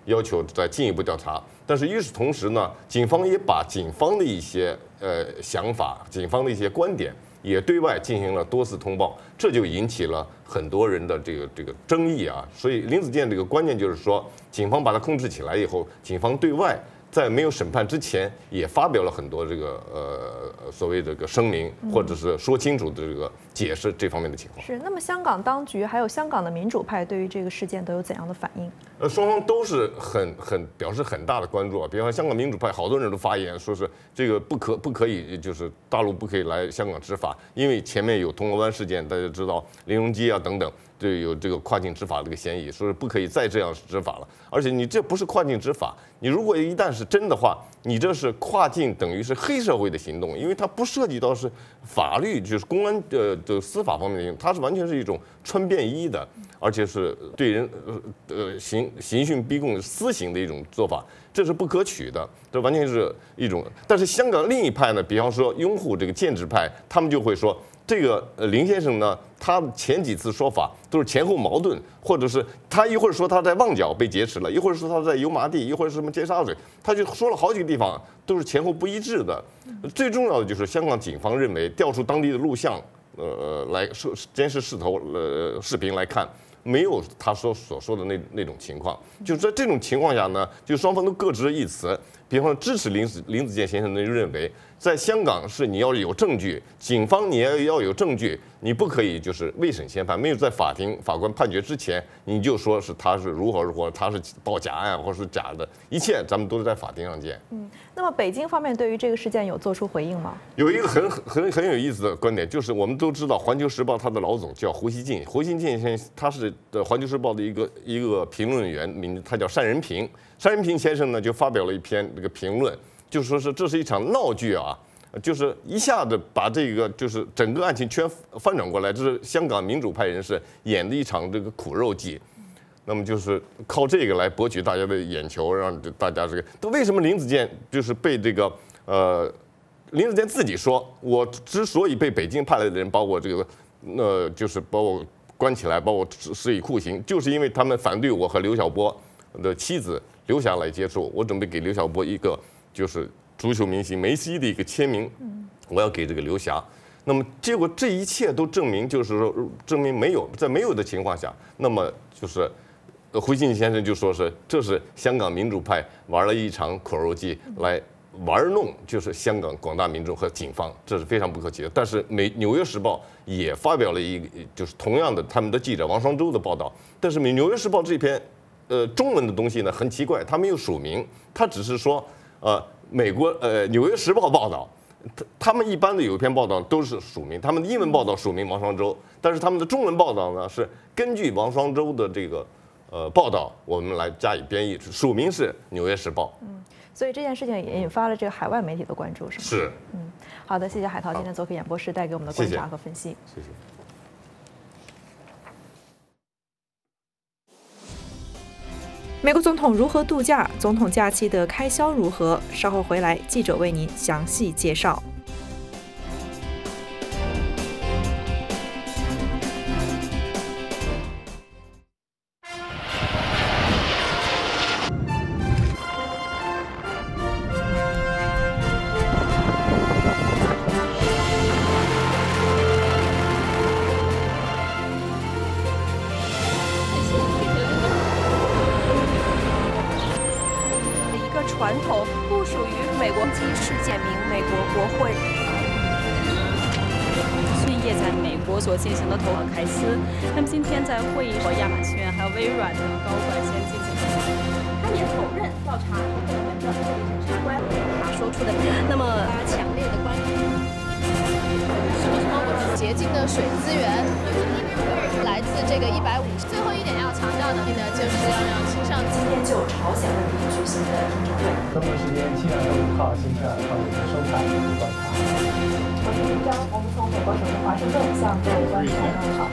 要求再进一步调查。但是与此同时呢，警方也把警方的一些呃想法、警方的一些观点也对外进行了多次通报，这就引起了很多人的这个这个争议啊。所以林子健这个关键就是说，警方把他控制起来以后，警方对外在没有审判之前也发表了很多这个呃所谓这个声明，或者是说清楚的这个解释这方面的情况。 是。那么香港当局还有香港的民主派对于这个事件都有怎样的反应？ 呃，双方都是很很表示很大的关注啊。比方说香港民主派好多人都发言说是这个不可不可以，就是大陆不可以来香港执法，因为前面有铜锣湾事件，大家知道林荣基啊等等。就有这个跨境执法这个嫌疑，说是不可以再这样执法了。而且你这不是跨境执法，你如果一旦是真的话，你这是跨境，等于是黑社会的行动，因为它不涉及到是法律，就是公安的的司法方面的行动，它是完全是一种穿便衣的，而且是对人呃呃刑刑讯逼供私刑的一种做法，这是不可取的，这完全是一种。但是香港另一派呢，比方说拥护这个建制派，他们就会说。这个呃林先生呢，他前几次说法都是前后矛盾，或者是他一会儿说他在旺角被劫持了，一会儿说他在油麻地，一会儿是什么尖沙咀，他就说了好几个地方都是前后不一致的。最重要的就是香港警方认为调出当地的录像，呃来监视视头呃视频来看，没有他说所说的那那种情况。就在这种情况下呢，就双方都各执一词。比方说支持林子林子健先生的认为，在香港是你要有证据，警方你要要有证据，你不可以就是未审先判，没有在法庭法官判决之前，你就说是他是如何如何，他是报假案或是假的，一切咱们都是在法庭上见。 嗯，那么北京方面对于这个事件有做出回应吗？ 有一个很很很有意思的观点，就是我们都知道《环球时报》它的老总叫胡锡进，胡锡进先生他是的《环球时报》的一个一个评论员，名字他叫单仁平。单仁平先生呢就发表了一篇这个评论，就说是这是一场闹剧啊，就是一下子把这个就是整个案情全翻转过来，这是香港民主派人士演的一场这个苦肉计。那么就是靠这个来博取大家的眼球，让大家这个。为什么林子健就是被这个呃，林子健自己说，我之所以被北京派来的人把我这个呃，就是把我关起来，把我施以酷刑，就是因为他们反对我和刘晓波的妻子留下来接触，我准备给刘晓波一个就是足球明星梅西的一个签名，我要给这个刘霞。那么结果这一切都证明，就是说证明没有，在没有的情况下，那么就是胡锡进先生就说是这是香港民主派玩了一场苦肉计来玩弄，就是香港广大民众和警方，这是非常不可取的。但是美《纽约时报》也发表了一个就是同样的他们的记者王双舟的报道，但是《纽约时报》这篇呃中文的东西呢很奇怪，他没有署名，他只是说呃美国呃《纽约时报》报道。他他们一般的有一篇报道都是署名，他们的英文报道署名王双舟，但是他们的中文报道呢是根据王双舟的这个呃报道，我们来加以编译，署名是《纽约时报》。 嗯，所以这件事情也引发了这个海外媒体的关注，是吗？ 是。 嗯，好的，谢谢海涛今天做客演播室带给我们的观察和分析。 谢谢。 美国总统如何度假？总统假期的开销如何？稍后回来，记者为您详细介绍。传统不属于美国基事件名美国国会。 迅夜在美国所进行的投票开司，那么今天在会议上，亚马逊还有微软的高管先进行。 他也否认调查投票人的审查官他说出的， 那么强烈的关于什么什么洁净的水资源，来自这个一百五十。最后一点要强调的呢，就是要让青少年今天就朝鲜问题举行的听证会。 中国时间七月二十五号星期二欢迎收看《观察》。 我是林章，我们从美国首都华盛顿向各位观众问好。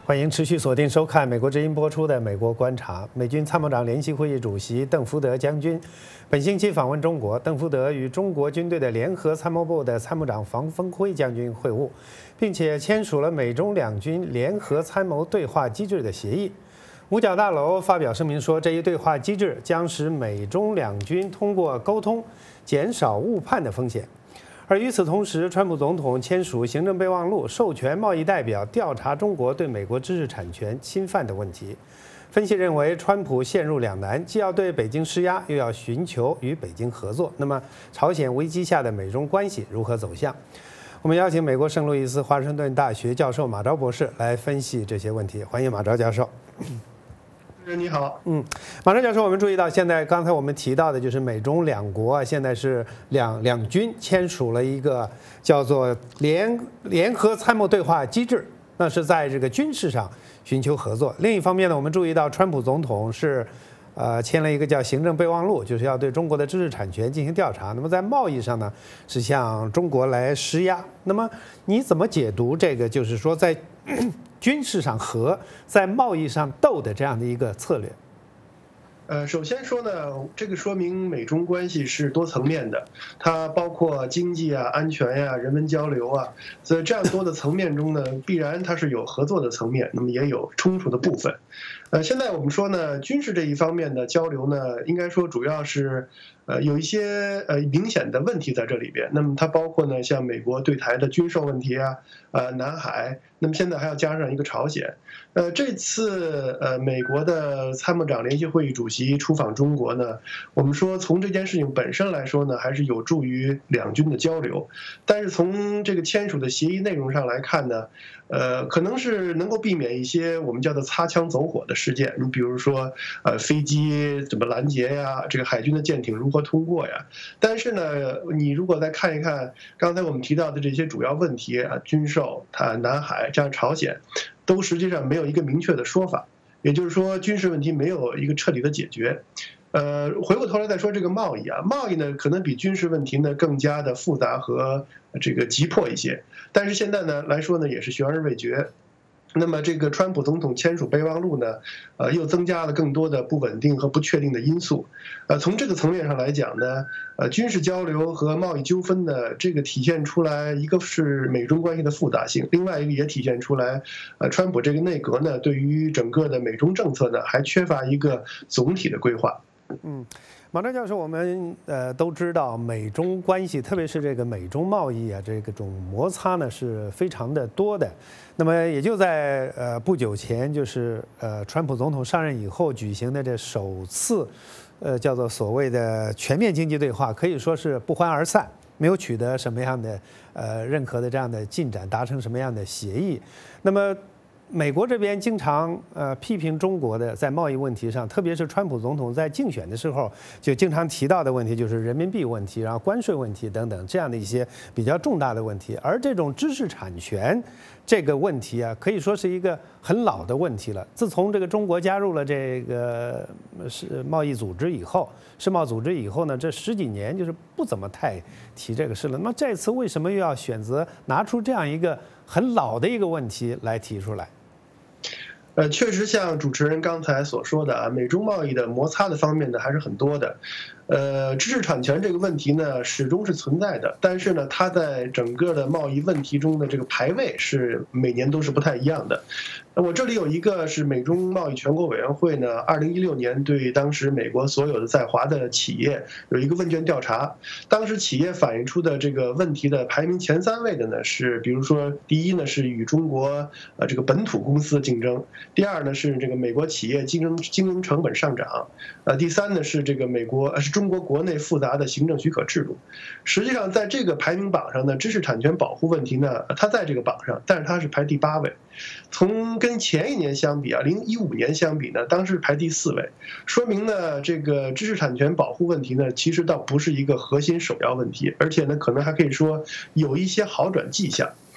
欢迎持续锁定收看美国之音播出的《美国观察》。美军参谋长联席会议主席邓福德将军本星期访问中国。邓福德与中国军队的联合参谋部的参谋长房峰辉将军会晤，并且签署了美中两军联合参谋对话机制的协议。五角大楼发表声明说，这一对话机制将使美中两军通过沟通减少误判的风险。而与此同时，川普总统签署行政备忘录，授权贸易代表调查中国对美国知识产权侵犯的问题。分析认为，川普陷入两难，既要对北京施压，又要寻求与北京合作。那么，朝鲜危机下的美中关系如何走向？我们邀请美国圣路易斯华盛顿大学教授马昭博士来分析这些问题。欢迎马昭教授。 你好， 嗯，马昭教授，我们注意到，现在刚才我们提到的就是美中两国啊，现在是两两军签署了一个叫做联联合参谋对话机制，那是在这个军事上寻求合作。另一方面呢，我们注意到川普总统是呃签了一个叫行政备忘录，就是要对中国的知识产权进行调查。那么在贸易上呢，是向中国来施压。那么你怎么解读这个？就是说在军事上和在贸易上斗的这样的一个策略？ 呃，首先说呢，这个说明美中关系是多层面的，它包括经济啊、安全呀、啊、人文交流啊，所以这样多的层面中呢，必然它是有合作的层面，那么也有冲突的部分。呃，现在我们说呢，军事这一方面的交流呢，应该说主要是呃有一些呃明显的问题在这里边。那么它包括呢，像美国对台的军售问题啊，呃，南海，那么现在还要加上一个朝鲜。呃，这次呃美国的参谋长联席会议主席出访中国呢，我们说从这件事情本身来说呢，还是有助于两军的交流。但是从这个签署的协议内容上来看呢，呃，可能是能够避免一些我们叫做擦枪走火的事件。你比如说，呃，飞机怎么拦截呀，这个海军的舰艇如何通过呀？但是呢，你如果再看一看刚才我们提到的这些主要问题啊，军售、它南海加上朝鲜，都实际上没有一个明确的说法。也就是说，军事问题没有一个彻底的解决。呃，回过头来再说这个贸易啊，贸易呢可能比军事问题呢更加的复杂和这个急迫一些，但是现在呢来说呢也是悬而未决。那么这个川普总统签署备忘录呢，呃，又增加了更多的不稳定和不确定的因素。呃，从这个层面上来讲呢，呃，军事交流和贸易纠纷呢，这个体现出来一个是美中关系的复杂性，另外一个也体现出来，呃，川普这个内阁呢，对于整个的美中政策呢，还缺乏一个总体的规划。 嗯，马昭教授，我们呃都知道美中关系，特别是这个美中贸易啊，这个种摩擦呢是非常的多的。那么也就在呃不久前，就是呃川普总统上任以后举行的这首次，呃叫做所谓的全面经济对话，可以说是不欢而散，没有取得什么样的呃任何的这样的进展，达成什么样的协议。那么美国这边经常呃批评中国的在贸易问题上，特别是川普总统在竞选的时候就经常提到的问题，就是人民币问题，然后关税问题等等这样的一些比较重大的问题。而这种知识产权这个问题啊，可以说是一个很老的问题了。自从这个中国加入了这个是贸易组织以后，世贸组织以后呢，这十几年就是不怎么太提这个事了。那么这次为什么又要选择拿出这样一个很老的一个问题来提出来？ 呃，确实像主持人刚才所说的啊，美中贸易的摩擦的方面呢还是很多的。呃，知识产权这个问题呢始终是存在的，但是呢，它在整个的贸易问题中的这个排位是每年都是不太一样的。我这里有一个是美中贸易全国委员会呢，二零一六年对当时美国所有的在华的企业有一个问卷调查，当时企业反映出的这个问题的排名前三位的呢是，比如说第一呢是与中国呃这个本土公司竞争，第二呢是这个美国企业竞争经营成本上涨，呃第三呢是这个美国呃是中国国内复杂的行政许可制度。实际上在这个排名榜上呢，知识产权保护问题呢，它在这个榜上，但是它是排第八位。从跟前一年相比啊，零一五年相比呢，当时排第四位，说明呢，这个知识产权保护问题呢，其实倒不是一个核心首要问题，而且呢，可能还可以说有一些好转迹象。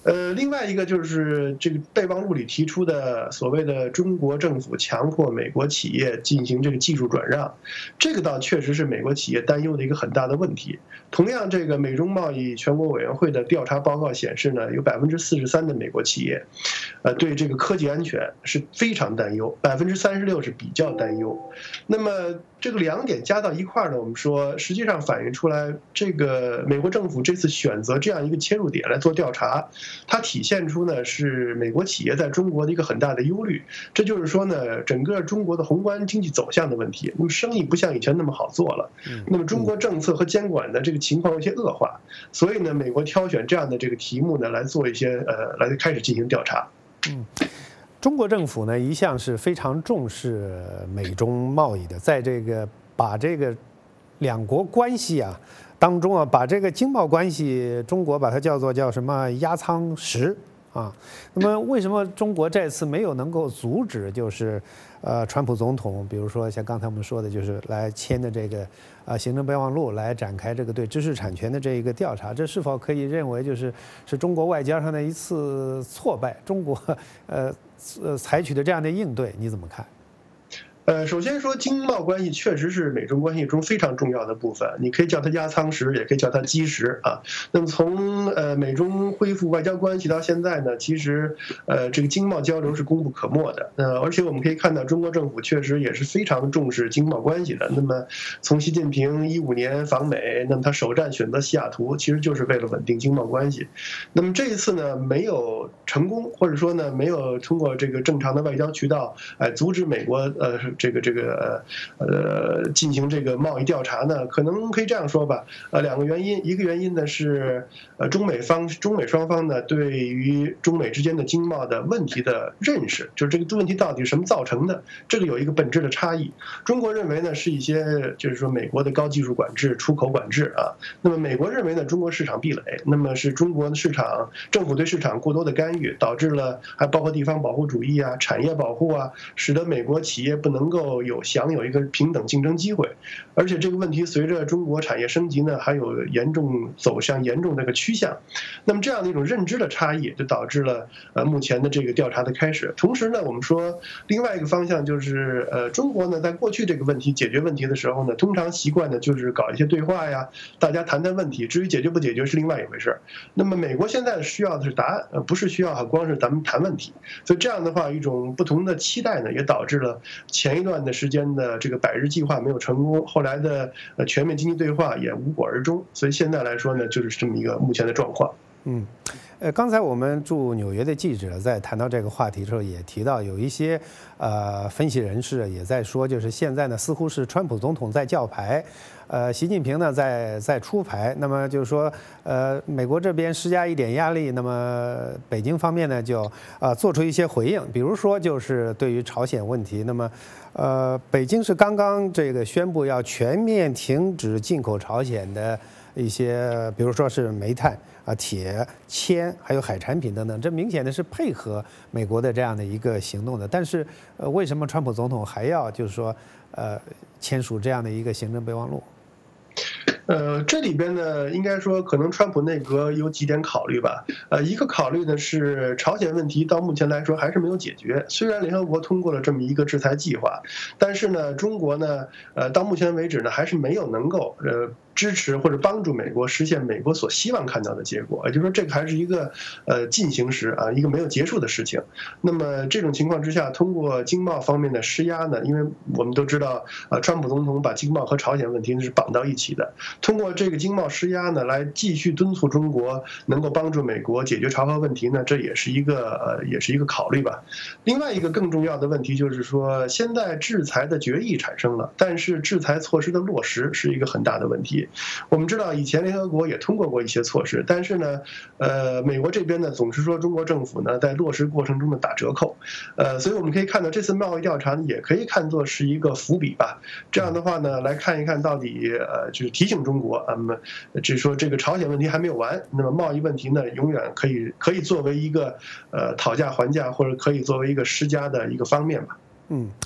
呃，另外一个就是这个备忘录里提出的所谓的中国政府强迫美国企业进行这个技术转让，这个倒确实是美国企业担忧的一个很大的问题。同样，这个美中贸易全国委员会的调查报告显示呢，有百分之四十三的美国企业，呃，对这个科技安全是非常担忧，百分之三十六是比较担忧。那么这个两点加到一块儿呢，我们说实际上反映出来，这个美国政府这次选择这样一个切入点来做调查，它体现出呢是美国企业在中国的一个很大的忧虑。这就是说呢，整个中国的宏观经济走向的问题，那么生意不像以前那么好做了，那么中国政策和监管的这个情况有些恶化，所以呢，美国挑选这样的这个题目呢来做一些呃来开始进行调查。 嗯。中国政府呢一向是非常重视美中贸易的，在这个把这个两国关系啊当中啊，把这个经贸关系，中国把它叫做叫什么压舱石啊。那么为什么中国这次没有能够阻止，就是呃川普总统，比如说像刚才我们说的，就是来签的这个啊行政备忘录，来展开这个对知识产权的这一个调查，这是否可以认为就是是中国外交上的一次挫败？中国呃。呃，采取的这样的应对，你怎么看？ 呃，首先说经贸关系确实是美中关系中非常重要的部分，你可以叫它压舱石，也可以叫它基石啊。那么从呃美中恢复外交关系到现在呢，其实呃这个经贸交流是功不可没的。呃，而且我们可以看到中国政府确实也是非常重视经贸关系的。那么从习近平一五年访美，那么他首站选择西雅图，其实就是为了稳定经贸关系。那么这一次呢，没有成功，或者说呢没有通过这个正常的外交渠道，哎、呃，阻止美国呃。这个这个呃进行这个贸易调查呢，可能可以这样说吧，呃，两个原因，一个原因呢是呃中美方中美双方呢对于中美之间的经贸的问题的认识，就是这个问题到底是什么造成的，这个有一个本质的差异。中国认为呢是一些就是说美国的高技术管制、出口管制啊，那么美国认为呢中国市场壁垒，那么是中国的市场政府对市场过多的干预，导致了还包括地方保护主义啊、产业保护啊，使得美国企业不能。能够有享有一个平等竞争机会，而且这个问题随着中国产业升级呢，还有严重走向严重这个趋向。那么这样的一种认知的差异，就导致了呃目前的这个调查的开始。同时呢，我们说另外一个方向就是呃中国呢在过去这个问题解决问题的时候呢，通常习惯呢就是搞一些对话呀，大家谈谈问题，至于解决不解决是另外一回事。那么美国现在需要的是答案，呃不是需要光是咱们谈问题。所以这样的话，一种不同的期待呢，也导致了前一段的时间的这个百日计划没有成功，后来的呃全面经济对话也无果而终，所以现在来说呢，就是这么一个目前的状况。 嗯，呃，刚才我们驻纽约的记者在谈到这个话题的时候，也提到有一些呃分析人士也在说，就是现在呢似乎是川普总统在叫牌，呃，习近平呢在在出牌，那么就是说，呃，美国这边施加一点压力，那么北京方面呢就啊、呃、做出一些回应，比如说就是对于朝鲜问题，那么呃，北京是刚刚这个宣布要全面停止进口朝鲜的一些，比如说是煤炭。啊，铁、铅还有海产品等等，这明显的是配合美国的这样的一个行动的。但是，呃，为什么川普总统还要就是说，呃，签署这样的一个行政备忘录？ 呃，这里边呢，应该说可能川普内阁有几点考虑吧。呃，一个考虑呢是朝鲜问题到目前来说还是没有解决。虽然联合国通过了这么一个制裁计划，但是呢，中国呢，呃，到目前为止呢，还是没有能够呃。支持或者帮助美国实现美国所希望看到的结果，也就是说，这个还是一个呃进行时啊，一个没有结束的事情。那么这种情况之下，通过经贸方面的施压呢，因为我们都知道，呃，川普总统把经贸和朝鲜问题是绑到一起的。通过这个经贸施压呢，来继续敦促中国能够帮助美国解决朝核问题呢，这也是一个呃也是一个考虑吧。另外一个更重要的问题就是说，现在制裁的决议产生了，但是制裁措施的落实是一个很大的问题。我们知道以前联合国也通过过一些措施，但是呢，呃，美国这边呢总是说中国政府呢在落实过程中的打折扣，呃，所以我们可以看到这次贸易调查呢也可以看作是一个伏笔吧。这样的话呢，来看一看到底呃就是提醒中国，那么就是说这个朝鲜问题还没有完，那么贸易问题呢永远可以可以作为一个呃讨价还价或者可以作为一个施加的一个方面吧。 嗯。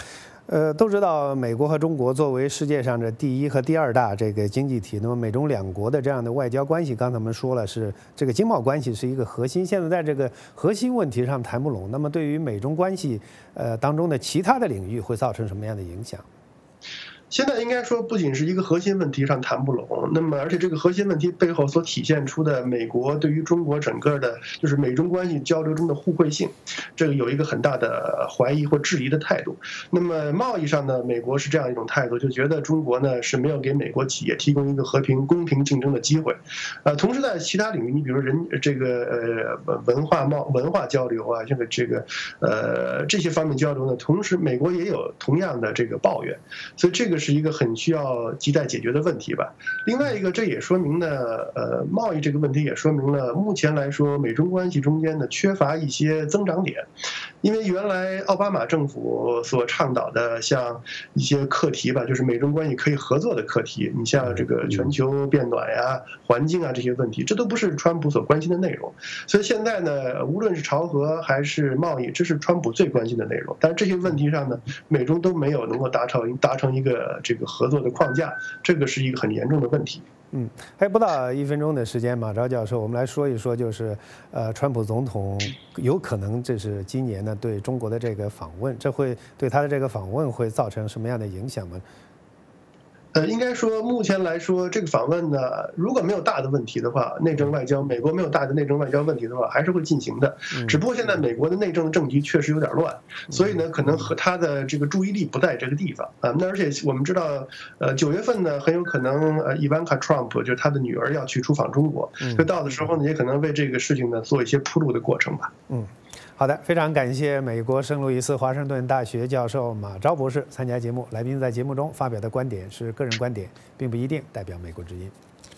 呃，都知道美国和中国作为世界上的第一和第二大这个经济体，那么美中两国的这样的外交关系，刚才我们说了是这个经贸关系是一个核心，现在在这个核心问题上谈不拢，那么对于美中关系呃当中的其他的领域会造成什么样的影响？ 现在应该说，不仅是一个核心问题上谈不拢，那么而且这个核心问题背后所体现出的美国对于中国整个的，就是美中关系交流中的互惠性，这个有一个很大的怀疑或质疑的态度。那么贸易上呢，美国是这样一种态度，就觉得中国呢是没有给美国企业提供一个和平、公平竞争的机会。呃，同时在其他领域，你比如人这个呃文化贸文化交流啊，这个这个呃这些方面交流呢，同时美国也有同样的这个抱怨，所以这个是一个很需要亟待解决的问题吧。另外一个，这也说明呢，呃，贸易这个问题也说明了，目前来说，美中关系中间呢缺乏一些增长点，因为原来奥巴马政府所倡导的像一些课题吧，就是美中关系可以合作的课题，你像这个全球变暖呀、环境啊这些问题，这都不是川普所关心的内容。所以现在呢，无论是朝核还是贸易，这是川普最关心的内容。但是这些问题上呢，美中都没有能够达成达成一个这个合作的框架，这个是一个很严重的问题。 嗯，还有不到一分钟的时间，马昭教授，我们来说一说，就是呃，川普总统有可能这是今年呢对中国的这个访问，这会对他的这个访问会造成什么样的影响吗？ 呃，应该说，目前来说，这个访问呢，如果没有大的问题的话，内政外交，美国没有大的内政外交问题的话，还是会进行的。只不过现在美国的内政政局确实有点乱，所以呢，可能和他的这个注意力不在这个地方啊。那而且我们知道，呃，九月份呢，很有可能呃，Ivanka Trump 就是他的女儿要去出访中国，所以到的时候呢，也可能为这个事情呢做一些铺路的过程吧。 嗯。好的，非常感谢美国圣路易斯华盛顿大学教授马昭博士参加节目。来宾在节目中发表的观点是个人观点，并不一定代表美国之音。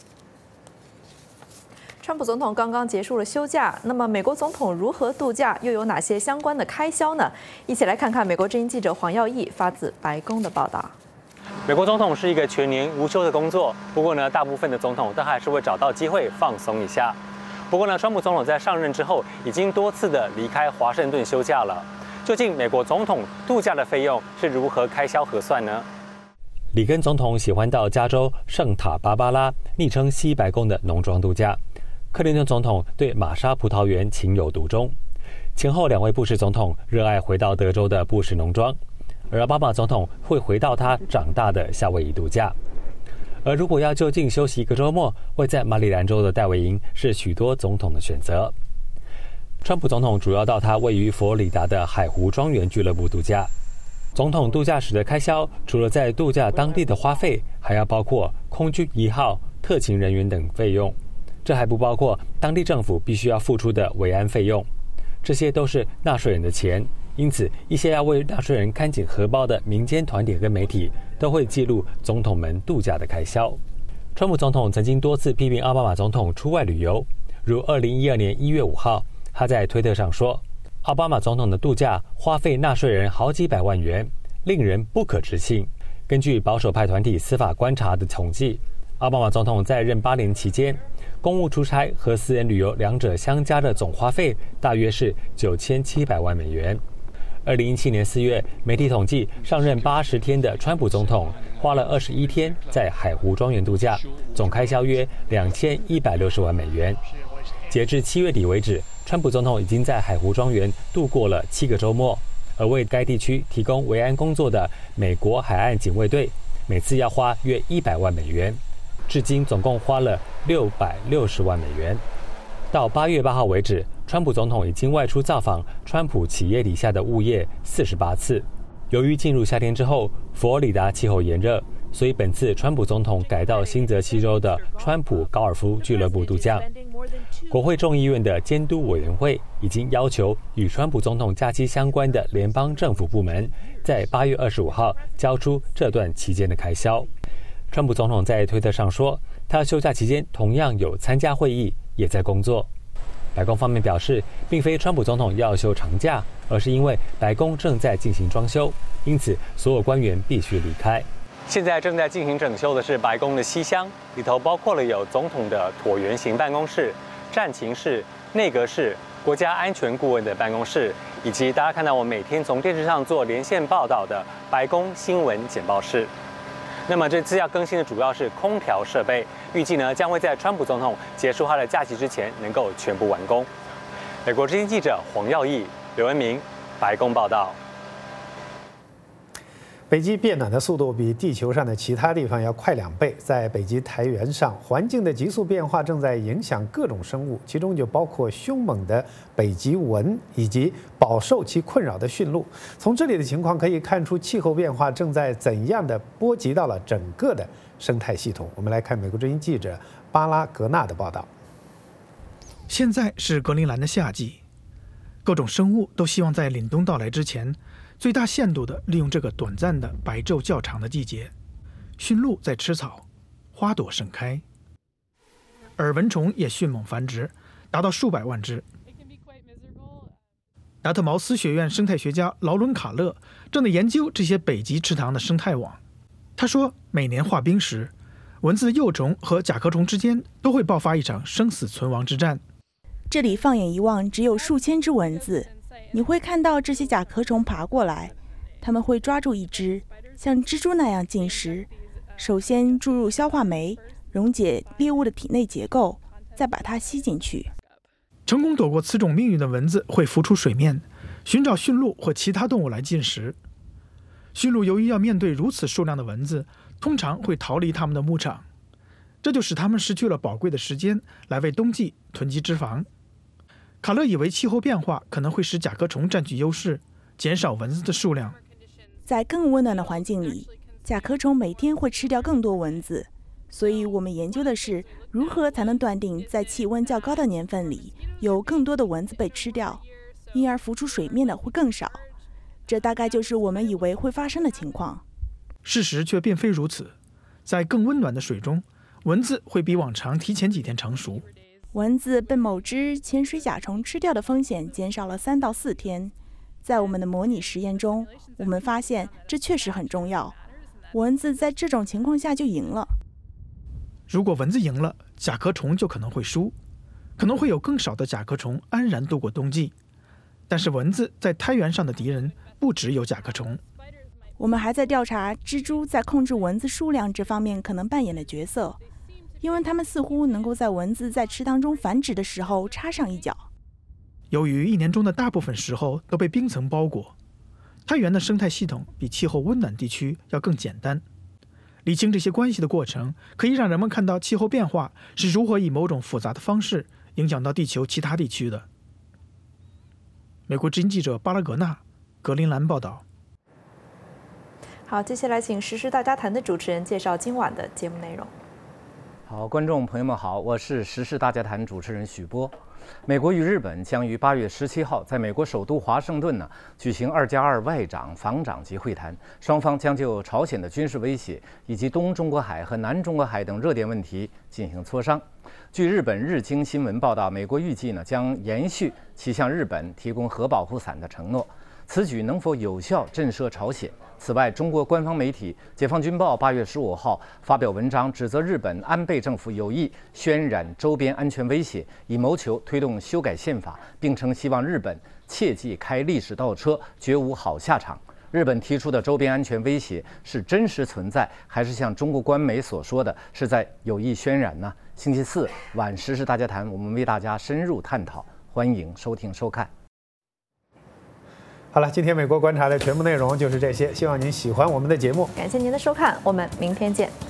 川普总统刚刚结束了休假，那么美国总统如何度假，又有哪些相关的开销呢？一起来看看美国之音记者黄耀义发自白宫的报道。 美国总统是一个全年无休的工作，不过呢，大部分的总统都还是会找到机会放松一下。不过呢，川普总统在上任之后，已经多次的离开华盛顿休假了。究竟美国总统度假的费用是如何开销核算呢？里根总统喜欢到加州圣塔芭芭拉，昵称西白宫的农庄度假。克林顿总统对玛莎葡萄园情有独钟。前后两位布什总统热爱回到德州的布什农庄，而奥巴马总统会回到他长大的夏威夷度假。而如果要就近休息一个周末，位在马里兰州的戴维营是许多总统的选择。川普总统主要到他位于佛罗里达的海湖庄园俱乐部度假。总统度假时的开销，除了在度假当地的花费，还要包括空军一号、特勤人员等费用，这还不包括当地政府必须要付出的维安费用，这些都是纳税人的钱。因此，一些要为纳税人看紧荷包的民间团体跟媒体都会记录总统们度假的开销。川普总统曾经多次批评奥巴马总统出外旅游，如二零一二年一月五号，他在推特上说，奥巴马总统的度假花费纳税人好几百万元，令人不可置信。根据保守派团体司法观察的统计，奥巴马总统在任八年期间，公务出差和私人旅游两者相加的总花费大约是九千七百万美元。二零一七年四月，媒体统计，上任八十天的川普总统花了二十一天在海湖庄园度假，总开销约两千一百六十万美元。截至七月底为止，川普总统已经在海湖庄园度过了七个周末，而为该地区提供维安工作的美国海岸警卫队，每次要花约一百万美元，至今总共花了六百六十万美元。到八月八号为止，川普总统已经外出造访川普企业底下的物业四十八次。由于进入夏天之后，佛罗里达气候炎热，所以本次川普总统改到新泽西州的川普高尔夫俱乐部度假。国会众议院的监督委员会已经要求与川普总统假期相关的联邦政府部门在八月二十五号交出这段期间的开销。川普总统在推特上说，他休假期间同样有参加会议，也在工作。白宫方面表示，并非川普总统要休长假，而是因为白宫正在进行装修，因此所有官员必须离开。现在正在进行整修的是白宫的西厢，里头包括了有总统的椭圆形办公室、战情室、内阁室、国家安全顾问的办公室， 以及大家看到我每天从电视上做连线报道的白宫新闻简报室。那么这次要更新的主要是空调设备，预计呢将会在川普总统结束他的假期之前能够全部完工。美国之音记者黄耀义、刘文明，白宫报道。 北极变暖的速度比地球上的其他地方要快两倍，在北极苔原上，环境的急速变化正在影响各种生物，其中就包括凶猛的北极蚊以及饱受其困扰的驯鹿。从这里的情况可以看出，气候变化正在怎样的波及到了整个的生态系统。我们来看美国之音记者巴拉格纳的报道。 现在是格陵兰的夏季，各种生物都希望在凛冬到来之前，最大限度地利用这个短暂的白昼较长的季节。驯鹿在吃草，花朵盛开，而蚊虫也迅猛繁殖，达到数百万只。达特茅斯学院生态学家劳伦·卡勒正在研究这些北极池塘的生态网。他说，每年化冰时，蚊子的幼虫和甲壳虫之间都会爆发一场生死存亡之战。 这里放眼一望，只有数千只蚊子。你会看到这些甲壳虫爬过来，它们会抓住一只，像蜘蛛那样进食，首先注入消化酶，溶解猎物的体内结构，再把它吸进去。 成功躲过此种命运的蚊子会浮出水面，寻找驯鹿或其他动物来进食。驯鹿由于要面对如此数量的蚊子，通常会逃离它们的牧场，这就使它们失去了宝贵的时间来为冬季囤积脂肪。卡勒以为气候变化可能会使甲壳虫占据优势，减少蚊子的数量。 在更温暖的环境里，甲壳虫每天会吃掉更多蚊子，所以我们研究的是如何才能断定在气温较高的年份里有更多的蚊子被吃掉，因而浮出水面的会更少。这大概就是我们以为会发生的情况。 事实却并非如此，在更温暖的水中，蚊子会比往常提前几天成熟。 蚊子被某只潜水甲虫吃掉的风险减少了三到四天。在我们的模拟实验中，我们发现这确实很重要。蚊子在这种情况下就赢了。 如果蚊子赢了，甲壳虫就可能会输，可能会有更少的甲壳虫安然度过冬季。但是蚊子在苔原上的敌人不只有甲壳虫。 我们还在调查蜘蛛在控制蚊子数量这方面可能扮演的角色。因为它们似乎能够在蚊子在池塘中繁殖的时候插上一脚。 由于一年中的大部分时候都被冰层包裹，苔原的生态系统比气候温暖地区要更简单。理清这些关系的过程，可以让人们看到气候变化是如何以某种复杂的方式影响到地球其他地区的。美国之音记者巴拉格纳，格陵兰报道。 好，接下来请时事大家谈的主持人介绍今晚的节目内容。 好，观众朋友们好，我是时事大家谈主持人许波。美国与日本将于八月十七号在美国首都华盛顿呢举行二加二外长、防长级会谈，双方将就朝鲜的军事威胁以及东中国海和南中国海等热点问题进行磋商。据日本日经新闻报道，美国预计呢将延续其向日本提供核保护伞的承诺，此举能否有效震慑朝鲜？此外，中国官方媒体《解放军报》八月十五号发表文章，指责日本安倍政府有意渲染周边安全威胁，以谋求推动修改宪法，并称希望日本切忌开历史倒车，绝无好下场。日本提出的周边安全威胁是真实存在，还是像中国官媒所说的是在有意渲染呢？星期四晚时事大家谈，我们为大家深入探讨，欢迎收听收看。 好了，今天美国观察的全部内容就是这些，希望您喜欢我们的节目。 感谢您的收看，我们明天见。